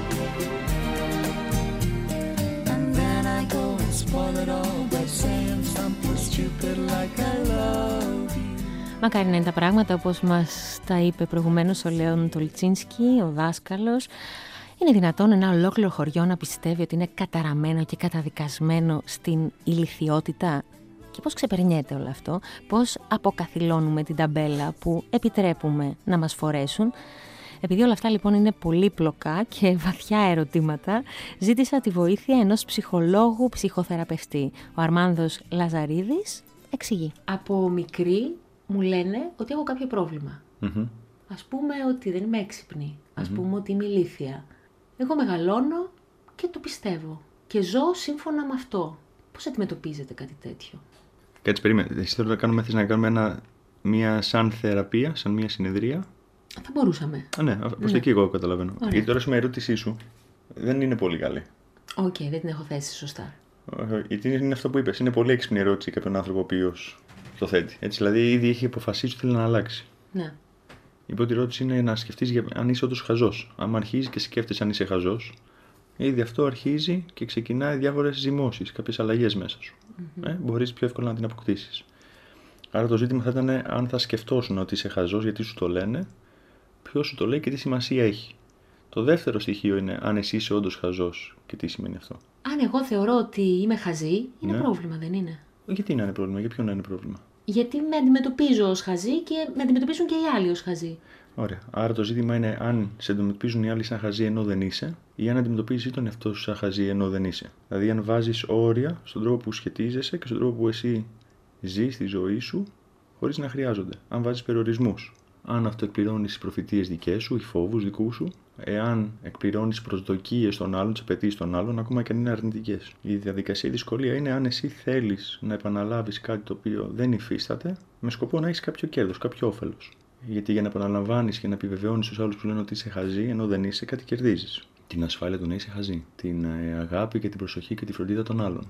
And then I go and spoil it all by saying something stupid like I love you. Μακάρι να είναι τα πράγματα όπως μας τα είπε προηγουμένως ο Λέων Τολτσίνσκι, ο δάσκαλος. Είναι δυνατόν ένα ολόκληρο χωριό να πιστεύει ότι είναι καταραμένο και καταδικασμένο στην ηλιθιότητα? Και πώς ξεπερνιέται όλο αυτό? Πώς αποκαθιλώνουμε την ταμπέλα που επιτρέπουμε να μας φορέσουν? Επειδή όλα αυτά λοιπόν είναι πολύπλοκα και βαθιά ερωτήματα, ζήτησα τη βοήθεια ενός ψυχολόγου ψυχοθεραπευτή. Ο Αρμάνδος Λαζαρίδης εξηγεί. Από μικρή μου λένε ότι έχω κάποιο πρόβλημα. Mm-hmm. Ας πούμε ότι δεν είμαι έξυπνη. Ας Mm-hmm. πούμε ότι είμαι ηλίθια. Εγώ μεγαλώνω και το πιστεύω. Και ζω σύμφωνα με αυτό. Πώς αντιμετωπίζετε κάτι τέτοιο? Κάτσε, περίμενε. Εσύ θέλω να κάνουμε, θες να κάνουμε ένα, μια σαν θεραπεία, σαν μια συνεδρία? Θα μπορούσαμε. Α, ναι, προς ναι. εκεί εγώ καταλαβαίνω. Ωραία. Γιατί τώρα με ερώτησή σου δεν είναι πολύ καλή. Οκ, okay, δεν την έχω θέσει σωστά. Γιατί είναι αυτό που είπες. Είναι πολύ έξυπνη ερώτηση κάποιον άνθρωπο ο οποίος το θέτει. Έτσι, δηλαδή ήδη έχει αποφασίσει ότι θέλει να αλλάξει. Ναι. Η πρώτη ερώτηση είναι να σκεφτείς για... αν είσαι όντως χαζός. Αν αρχίζει και σκέφτεσαι αν είσαι χαζός, ήδη αυτό αρχίζει και ξεκινάει διάφορες ζυμώσεις, κάποιες αλλαγές μέσα σου. Mm-hmm. Ε, μπορείς πιο εύκολα να την αποκτήσεις. Άρα το ζήτημα θα ήταν αν θα σκεφτόσουν ότι είσαι χαζός, γιατί σου το λένε, ποιος σου το λέει και τι σημασία έχει. Το δεύτερο στοιχείο είναι αν εσύ είσαι όντως χαζός και τι σημαίνει αυτό. Αν εγώ θεωρώ ότι είμαι χαζή, είναι ναι. πρόβλημα, δεν είναι? Γιατί να είναι πρόβλημα, για ποιον να είναι πρόβλημα? Γιατί με αντιμετωπίζω ως χαζή και με αντιμετωπίζουν και οι άλλοι ως χαζή. Ωραία. Άρα το ζήτημα είναι αν σε αντιμετωπίζουν οι άλλοι σαν χαζή ενώ δεν είσαι, ή αν αντιμετωπίζεις τον εαυτό σου σαν χαζή ενώ δεν είσαι. Δηλαδή, αν βάζεις όρια στον τρόπο που σχετίζεσαι και στον τρόπο που εσύ ζεις τη ζωή σου, χωρίς να χρειάζονται. Αν βάζεις περιορισμούς. Αν αυτό εκπληρώνεις τις προφητείες δικές σου ή φόβους δικούς σου, εάν εκπληρώνεις προσδοκίες των άλλων, τις απαιτήσεις των άλλων, ακόμα και αν είναι αρνητικές. Η διαδικασία, η δυσκολία είναι αν εσύ θέλεις να επαναλάβεις κάτι το οποίο δεν υφίσταται, με σκοπό να έχεις κάποιο κέρδος, κάποιο όφελος. Γιατί για να επαναλαμβάνεις και να επιβεβαιώνεις τους άλλους που λένε ότι είσαι χαζή, ενώ δεν είσαι, κάτι κερδίζεις. Την ασφάλεια του να είσαι χαζή. Την αγάπη και την προσοχή και τη φροντίδα των άλλων.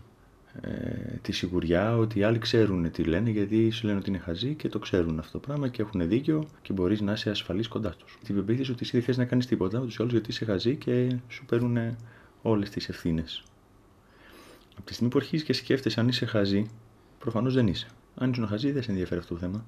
Ε, τη σιγουριά ότι οι άλλοι ξέρουν τι λένε, γιατί σου λένε ότι είναι χαζοί και το ξέρουν αυτό το πράγμα και έχουν δίκιο και μπορείς να είσαι ασφαλής κοντά τους. Την πεποίθηση ότι εσύ δεν θες να κάνεις τίποτα, τους άλλους γιατί είσαι χαζή και σου παίρνουν όλες τις ευθύνες. Από τη στιγμή που αρχίζεις και σκέφτεσαι αν είσαι χαζή, προφανώς δεν είσαι. Αν ήσουν χαζή, δεν σε ενδιαφέρει αυτό το θέμα.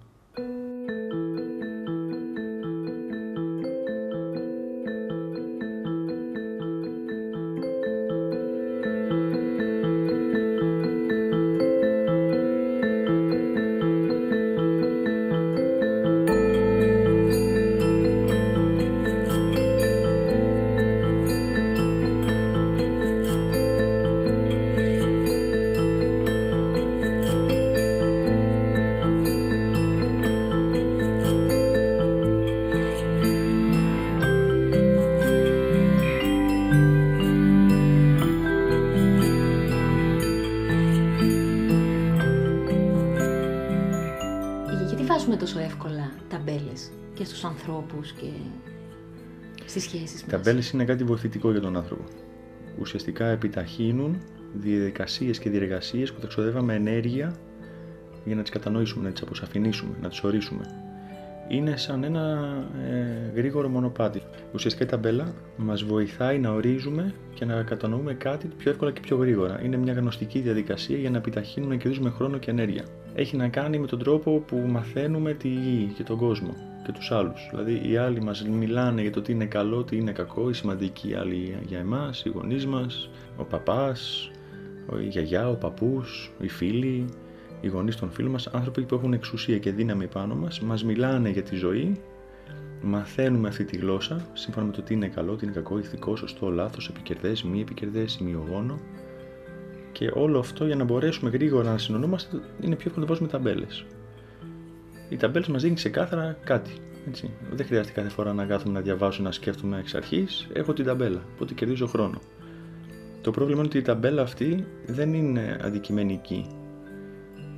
Τόσο εύκολα ταμπέλες και στους ανθρώπους και στις σχέσεις μας? Ταμπέλες είναι κάτι βοηθητικό για τον άνθρωπο. Ουσιαστικά επιταχύνουν διαδικασίες και διεργασίες που θα ξοδεύαμε ενέργεια για να τις κατανοήσουμε, να τις αποσαφηνίσουμε, να τις ορίσουμε. Είναι σαν ένα ε, γρήγορο μονοπάτι. Ουσιαστικά η ταμπέλα μας βοηθάει να ορίζουμε και να κατανοούμε κάτι πιο εύκολα και πιο γρήγορα. Είναι μια γνωστική διαδικασία για να επιταχύνουμε και κερδίζουμε χρόνο και ενέργεια. Έχει να κάνει με τον τρόπο που μαθαίνουμε τη γη και τον κόσμο και τους άλλους. Δηλαδή οι άλλοι μας μιλάνε για το τι είναι καλό, τι είναι κακό, οι σημαντικοί άλλοι για εμάς, οι γονείς μας, ο παπάς, η γιαγιά, ο παππούς, οι φίλοι, οι γονείς των φίλων μας, άνθρωποι που έχουν εξουσία και δύναμη πάνω μας, μας μιλάνε για τη ζωή, μαθαίνουμε αυτή τη γλώσσα σύμφωνα με το τι είναι καλό, τι είναι κακό, ηθικό, σωστό, λάθος, επικερδές, μη επικερδές, ημιογόνο. Και όλο αυτό για να μπορέσουμε γρήγορα να συνονούμαστε είναι πιο εύκολο να βάζουμε ταμπέλες. Οι ταμπέλες μας δίνουν ξεκάθαρα κάτι. Έτσι. Δεν χρειάζεται κάθε φορά να κάθομαι να διαβάσω, να σκέφτομαι εξ αρχής. Έχω την ταμπέλα, οπότε κερδίζω χρόνο. Το πρόβλημα είναι ότι η ταμπέλα αυτή δεν είναι αντικειμενική.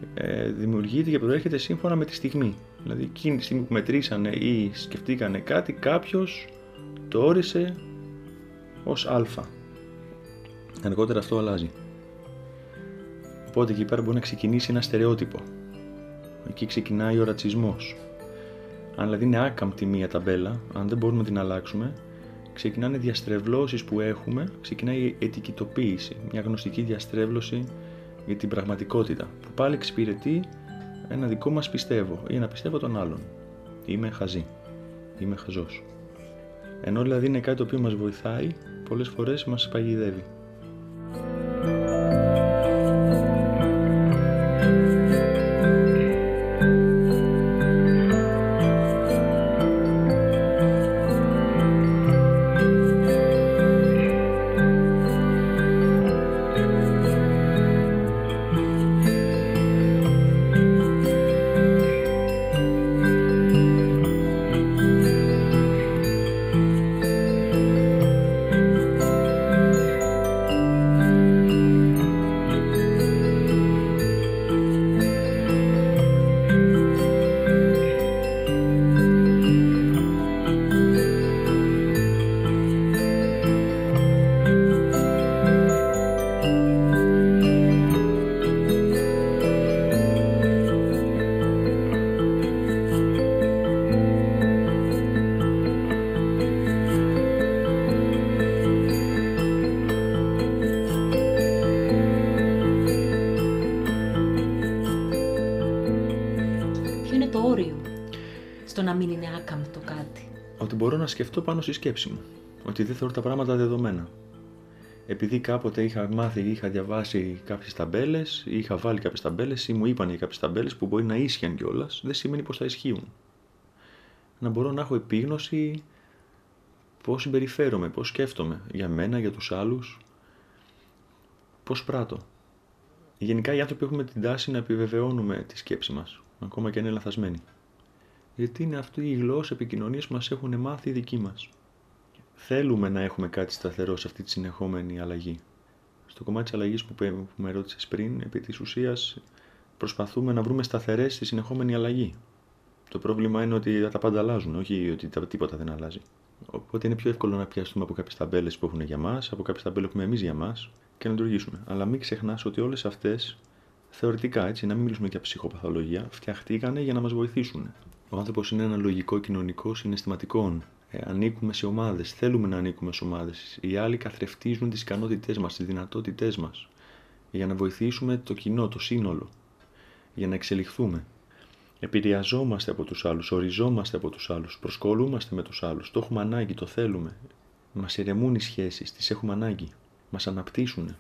ε, δημιουργείται και προέρχεται σύμφωνα με τη στιγμή. Δηλαδή, εκείνη τη στιγμή που μετρήσανε ή σκεφτήκανε κάτι, κάποιος το όρισε ως α. Αργότερα αυτό αλλάζει. Οπότε εκεί πέρα μπορεί να ξεκινήσει ένα στερεότυπο. Εκεί ξεκινάει ο ρατσισμός. Αν δηλαδή είναι άκαμπτη μία ταμπέλα, αν δεν μπορούμε να την αλλάξουμε, ξεκινάνε διαστρεβλώσεις που έχουμε, ξεκινάει η ετικητοποίηση, μια γνωστική διαστρέβλωση για την πραγματικότητα, που πάλι εξυπηρετεί ένα δικό μας πιστεύω ή να πιστεύω τον άλλον. Είμαι χαζή, είμαι χαζός. Ενώ δηλαδή είναι κάτι το οποίο μας βοηθάει, πολλές φορές μας παγιδεύει. Να σκεφτώ πάνω στη σκέψη μου, ότι δεν θεωρώ τα πράγματα δεδομένα. Επειδή κάποτε είχα μάθει ή είχα διαβάσει κάποιες ταμπέλες, ή είχα βάλει κάποιες ταμπέλες, ή μου είπαν για κάποιες ταμπέλες που μπορεί να ίσχυαν κιόλας, δεν σημαίνει πως θα ισχύουν. Να μπορώ να έχω επίγνωση πώς συμπεριφέρομαι, πώς σκέφτομαι για μένα, για τους άλλους, πώς πράττω. Γενικά οι άνθρωποι έχουμε την τάση να επιβεβαιώνουμε τη σκέψη μας, ακόμα και αν είναι λαθασμένη. Γιατί είναι αυτή η γλώσσα επικοινωνίας που μας έχουν μάθει οι δικοί μας. Θέλουμε να έχουμε κάτι σταθερό σε αυτή τη συνεχόμενη αλλαγή. Στο κομμάτι της αλλαγής που, που με ρώτησες πριν, επί της ουσίας προσπαθούμε να βρούμε σταθερές στη συνεχόμενη αλλαγή. Το πρόβλημα είναι ότι τα πάντα αλλάζουν, όχι ότι τίποτα δεν αλλάζει. Οπότε είναι πιο εύκολο να πιαστούμε από κάποιες ταμπέλες που έχουν για μας, από κάποιες ταμπέλες που έχουμε εμείς για μας και να λειτουργήσουμε. Αλλά μην ξεχνάς ότι όλες αυτές, θεωρητικά, έτσι, να μην μιλήσουμε για ψυχοπαθολογία, φτιαχτήκανε για να μας βοηθήσουν. Ο άνθρωπος είναι ένα λογικό κοινωνικό συναισθηματικό. Ε, ανήκουμε σε ομάδες, θέλουμε να ανήκουμε σε ομάδες. Οι άλλοι καθρεφτίζουν τις ικανότητές μας, τις δυνατότητές μας. Για να βοηθήσουμε το κοινό, το σύνολο. Για να εξελιχθούμε. Επηρεαζόμαστε από τους άλλους, οριζόμαστε από τους άλλους, προσκολούμαστε με τους άλλους. Το έχουμε ανάγκη, το θέλουμε. Μας ηρεμούν οι σχέσεις, τις έχουμε ανάγκη. Μας αναπτύσσουν.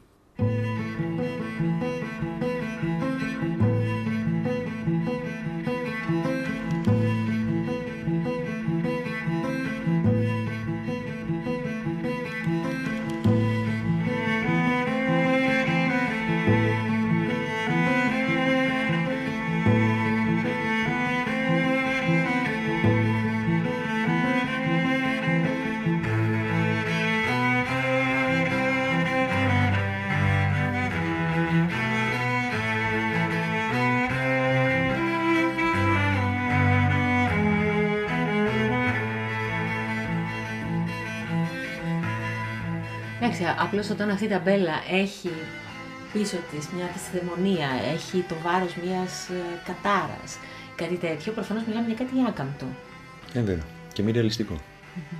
Απλώς όταν αυτή η ταμπέλα έχει πίσω της μια δυσθεμονία, έχει το βάρος μιας ε, κατάρας, κάτι τέτοιο, προφανώς μιλάμε για κάτι άκαμπτο. Ε, βέβαια. Και μη ρεαλιστικό. Mm-hmm.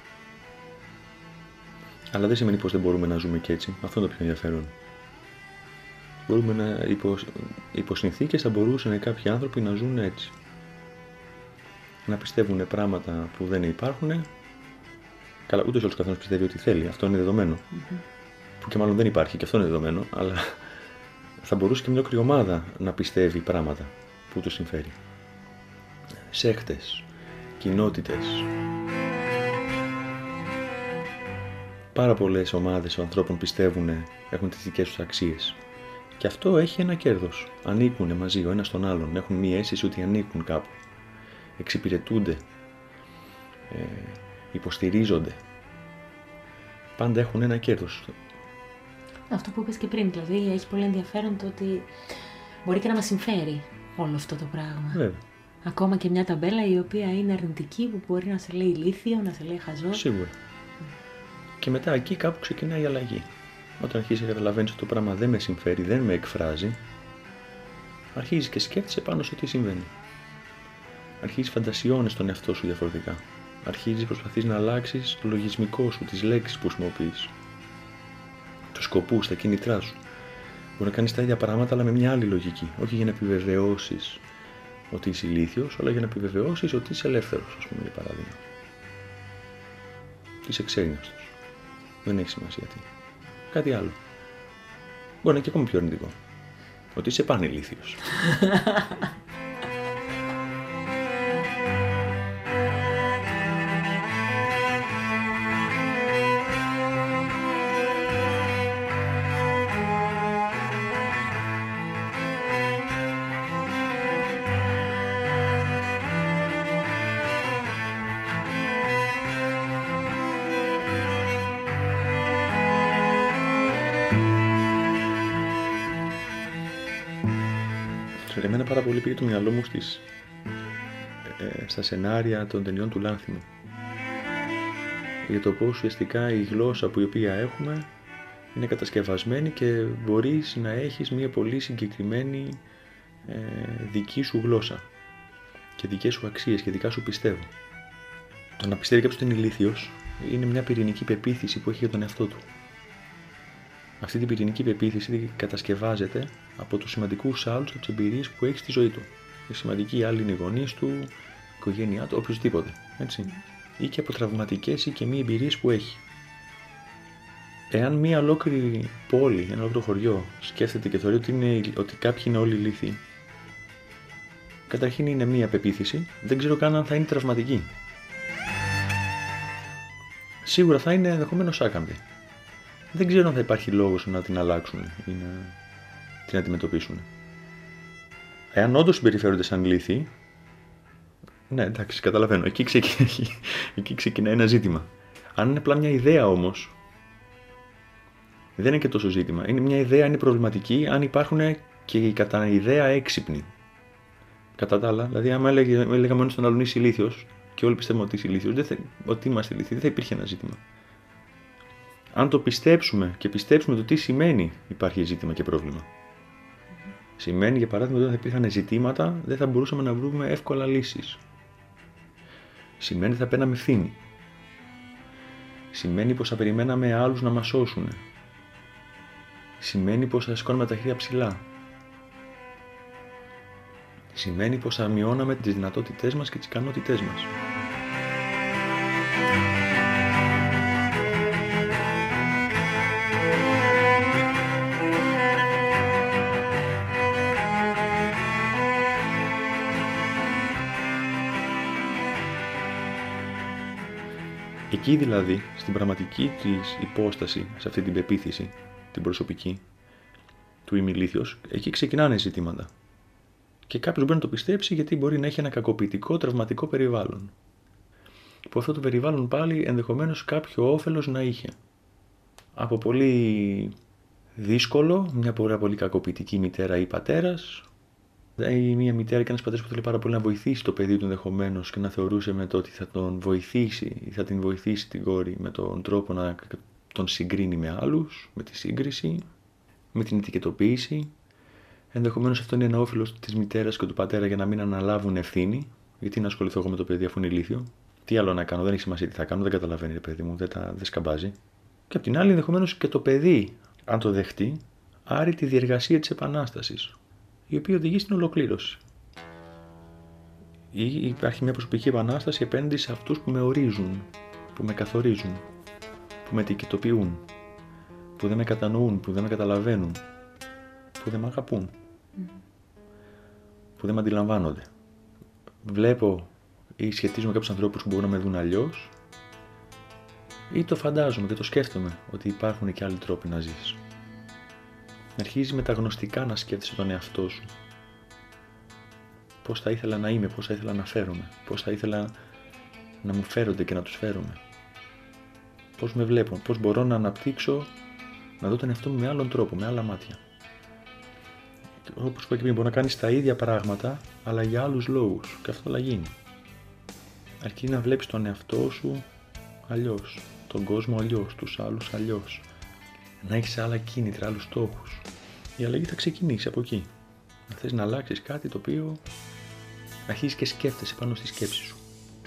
Αλλά δεν σημαίνει πως δεν μπορούμε να ζούμε και έτσι. Αυτό είναι το πιο ενδιαφέρον. Μπορούμε να υπό, υπό συνθήκες θα μπορούσαν κάποιοι άνθρωποι να ζουν έτσι. Να πιστεύουν πράγματα που δεν υπάρχουν. Καλά, ούτως όλος καθένας πιστεύει ότι θέλει. Αυτό είναι δεδομένο. Mm-hmm. Που και μάλλον δεν υπάρχει, και αυτό είναι δεδομένο. Αλλά θα μπορούσε και μια μικρή ομάδα να πιστεύει πράγματα που του συμφέρει. Σέκτες, κοινότητες. Πάρα πολλές ομάδες ανθρώπων πιστεύουν, έχουν τις δικές τους αξίες. Και αυτό έχει ένα κέρδος. Ανήκουν μαζί ο ένας στον άλλον. Έχουν μία αίσθηση ότι ανήκουν κάπου. Εξυπηρετούνται. Ε, υποστηρίζονται. Πάντα έχουν ένα κέρδος. Αυτό που είπες και πριν, δηλαδή έχει πολύ ενδιαφέρον το ότι μπορεί και να μας συμφέρει όλο αυτό το πράγμα. Βέβαια. Ακόμα και μια ταμπέλα η οποία είναι αρνητική, που μπορεί να σε λέει ηλίθιο, να σε λέει χαζό. Σίγουρα. Και μετά εκεί κάπου ξεκινάει η αλλαγή. Όταν αρχίζει να καταλαβαίνει ότι το πράγμα δεν με συμφέρει, δεν με εκφράζει, αρχίζει και σκέφτεσαι πάνω στο τι συμβαίνει. Αρχίζει φαντασιώνεις τον εαυτό σου διαφορετικά. Αρχίζει προσπαθείς να αλλάξεις το λογισμικό σου, τις λέξεις που χρησιμοποιείς, τους σκοπούς, τα κίνητρά σου. Μπορεί να κάνεις τα ίδια πράγματα, αλλά με μια άλλη λογική. Όχι για να επιβεβαιώσεις ότι είσαι ηλίθιος, αλλά για να επιβεβαιώσεις ότι είσαι ελεύθερος, ας πούμε, για παράδειγμα. Ότι είσαι ξένιαστος. Δεν έχει σημασία τι. Κάτι άλλο. Μπορεί να είναι και ακόμα πιο αρνητικό. Ότι είσαι πανηλίθιος. Εμένα πάρα πολύ πήγε το μυαλό μου στις, ε, στα σενάρια των ταινιών του Λάνθιμου. Για το πώς ουσιαστικά η γλώσσα που η οποία έχουμε είναι κατασκευασμένη και μπορείς να έχεις μια πολύ συγκεκριμένη ε, δική σου γλώσσα και δικές σου αξίες και δικά σου πιστεύω. Το να πιστεύει κάποιος ότι είναι ηλίθιος είναι μια πυρηνική πεποίθηση που έχει για τον εαυτό του. Αυτή την πυρηνική πεποίθηση κατασκευάζεται από τους σημαντικούς άλλους, από τις εμπειρίες που έχει στη ζωή του. Οι σημαντικοί άλλοι είναι οι γονείς του, η οικογένειά του, οποιοδήποτε. Έτσι. Ή και από τραυματικές ή και μη εμπειρίες που έχει. Εάν μια ολόκληρη πόλη, ένα ολόκληρο χωριό σκέφτεται και θεωρεί ότι, είναι, ότι κάποιοι είναι όλοι ηλίθιοι, καταρχήν είναι μια πεποίθηση, δεν ξέρω καν αν θα είναι τραυματική. Σίγουρα θα είναι ενδεχομένως άκαμπτη. Δεν ξέρω αν θα υπάρχει λόγος να την αλλάξουν ή να την αντιμετωπίσουν. Εάν όντως συμπεριφέρονται σαν ηλίθιοι, ναι, εντάξει, καταλαβαίνω. Εκεί ξεκινάει, εκεί ξεκινάει ένα ζήτημα. Αν είναι απλά μια ιδέα όμως, δεν είναι και τόσο ζήτημα. Είναι μια ιδέα, είναι προβληματική αν υπάρχουν και οι κατά ιδέα έξυπνοι. Κατά τα άλλα, δηλαδή, άμα έλεγα, έλεγα μόνο στον άλλον είσαι ηλίθιος και όλοι πιστεύουμε ότι είσαι ηλίθιος, ότι είμαστε ηλίθιοι, δεν θα υπήρχε ένα ζήτημα. Αν το πιστέψουμε και πιστέψουμε το τι σημαίνει υπάρχει ζήτημα και πρόβλημα. Mm-hmm. Σημαίνει, για παράδειγμα, ότι όταν θα υπήρχαν ζητήματα δεν θα μπορούσαμε να βρούμε εύκολα λύσεις. Σημαίνει ότι θα παίρναμε ευθύνη. Σημαίνει πως θα περιμέναμε άλλους να μας σώσουν. Σημαίνει πως θα σηκώναμε τα χέρια ψηλά. Σημαίνει πως θα μειώναμε τις δυνατότητές μας και τις ικανότητές μας. Εκεί δηλαδή, στην πραγματική της υπόσταση, σε αυτή την πεποίθηση, την προσωπική, του είμαι ηλίθιος, εκεί ξεκινάνε ζητήματα. Και κάποιος μπορεί να το πιστέψει γιατί μπορεί να έχει ένα κακοποιητικό, τραυματικό περιβάλλον. Που αυτό το περιβάλλον πάλι ενδεχομένως κάποιο όφελος να είχε. Από πολύ δύσκολο, μια πολύ, πολύ κακοποιητική μητέρα ή πατέρας, ή μια μητέρα και ένας πατέρας που θέλει πάρα πολύ να βοηθήσει το παιδί του ενδεχομένως και να θεωρούσε με το ότι θα τον βοηθήσει ή θα την βοηθήσει την κόρη με τον τρόπο να τον συγκρίνει με άλλους, με τη σύγκριση, με την ετικετοποίηση. Ενδεχομένως αυτό είναι ένα όφελος της μητέρας και του πατέρα για να μην αναλάβουν ευθύνη. Γιατί να ασχοληθώ εγώ με το παιδί αφού είναι ηλίθιο. Τι άλλο να κάνω, δεν έχει σημασία τι θα κάνω, δεν καταλαβαίνει το παιδί μου, δεν, τα, δεν σκαμπάζει. Και απ' την άλλη, ενδεχομένως και το παιδί, αν το δεχτεί, άρει τη διεργασία της επανάστασης, η οποία οδηγεί στην ολοκλήρωση. Ή υπάρχει μια προσωπική επανάσταση απέναντι σε αυτούς που με ορίζουν, που με καθορίζουν, που με ετικετοποιούν, που δεν με κατανοούν, που δεν με καταλαβαίνουν, που δεν με αγαπούν, mm. που δεν με αντιλαμβάνονται. Βλέπω ή σχετίζομαι με κάποιους ανθρώπους που μπορούν να με δουν αλλιώς, ή το φαντάζομαι και το σκέφτομαι ότι υπάρχουν και άλλοι τρόποι να ζήσεις. Αρχίζει μεταγνωστικά να σκέφτεσαι τον εαυτό σου. Πώς θα ήθελα να είμαι, πώς θα ήθελα να φέρομαι, πώς θα ήθελα να μου φέρονται και να τους φέρομαι. Πώς με βλέπω, πώς μπορώ να αναπτύξω, να δω τον εαυτό μου με άλλον τρόπο, με άλλα μάτια. όπως είπα και πριν, μπορεί να κάνεις τα ίδια πράγματα, αλλά για άλλους λόγους. Και αυτό θα γίνει. Αρκεί να βλέπεις τον εαυτό σου αλλιώς, τον κόσμο αλλιώς, τους άλλους αλλιώς. Να έχεις άλλα κίνητρα, άλλους στόχους. Η αλλαγή θα ξεκινήσει από εκεί. Να θες να αλλάξεις κάτι το οποίο αρχίζεις και σκέφτεσαι πάνω στη σκέψη σου.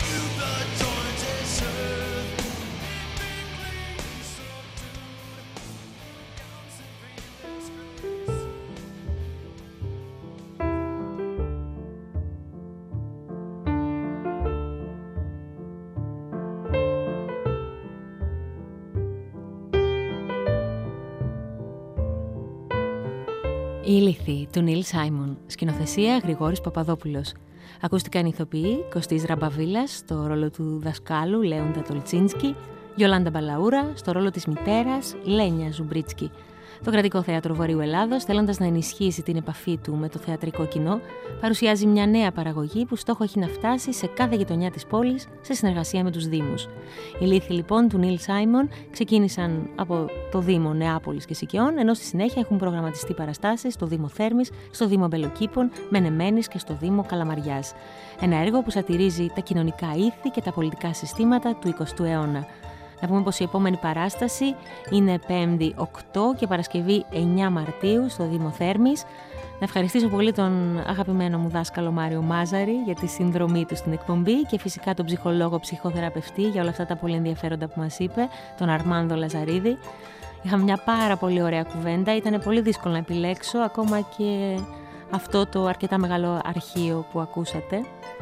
Η Ηλίθη του Νίλ Σάιμον, σκηνοθεσία Γρηγόρης Παπαδόπουλος. Ακούστηκαν ηθοποιοί Κωστής Ραμπαβίλας στο ρόλο του δασκάλου Λέοντα Τολτσίνσκι, Γιολάντα Μπαλαούρα στο ρόλο της μητέρας Λένια Ζουμπρίτσκι. Το Κρατικό Θέατρο Βορείου Ελλάδος, θέλοντας να ενισχύσει την επαφή του με το θεατρικό κοινό, παρουσιάζει μια νέα παραγωγή που στόχο έχει να φτάσει σε κάθε γειτονιά της πόλης σε συνεργασία με τους Δήμους. Οι Λύθοι λοιπόν του Νίλ Σάιμον ξεκίνησαν από το Δήμο Νεάπολης και Σικαιών, ενώ στη συνέχεια έχουν προγραμματιστεί παραστάσεις στο Δήμο Θέρμης, στο Δήμο Μπελοκήπων, Μενεμένης και στο Δήμο Καλαμαριάς. Ένα έργο που σατηρίζει τα κοινωνικά ήθη και τα πολιτικά συστήματα του εικοστού αιώνα. Να πούμε πως η επόμενη παράσταση είναι Πέμπτη οκτώ και Παρασκευή εννιά Μαρτίου στο Δήμο Θέρμης. Να ευχαριστήσω πολύ τον αγαπημένο μου δάσκαλο Μάριο Μάζαρη για τη συνδρομή του στην εκπομπή και φυσικά τον ψυχολόγο ψυχοθεραπευτή για όλα αυτά τα πολύ ενδιαφέροντα που μας είπε, τον Αρμάνδο Λαζαρίδη. Είχαμε μια πάρα πολύ ωραία κουβέντα, ήταν πολύ δύσκολο να επιλέξω ακόμα και αυτό το αρκετά μεγάλο αρχείο που ακούσατε.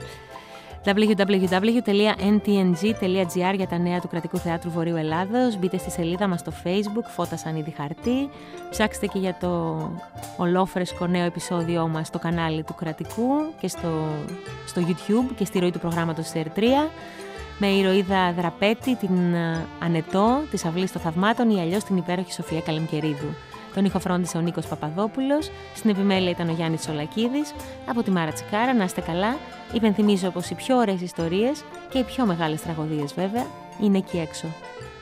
double-u double-u double-u τελεία εν τι εν τζι τελεία τζι άρ για τα νέα του Κρατικού Θεάτρου Βορείου Ελλάδος. Μπείτε στη σελίδα μας στο Facebook, Φώτα Σανίδη Χαρτί. Ψάξτε και για το ολόφρεσκο νέο επεισόδιό μας στο κανάλι του Κρατικού και στο, στο YouTube και στη ροή του προγράμματος της ΕΡ τρία. Με ηρωίδα Δραπέτη, την Ανετό, της Αυλής των Θαυμάτων ή αλλιώς την υπέροχη Σοφία Καλεμκερίδου. Τον ήχο φρόντισε ο Νίκος Παπαδόπουλος, στην επιμέλεια ήταν ο Γιάννης Σολακίδης. Από τη Μάρα Τσικάρα, να είστε καλά. Υπενθυμίζω πως οι πιο ωραίες ιστορίες και οι πιο μεγάλες τραγωδίες βέβαια είναι εκεί έξω.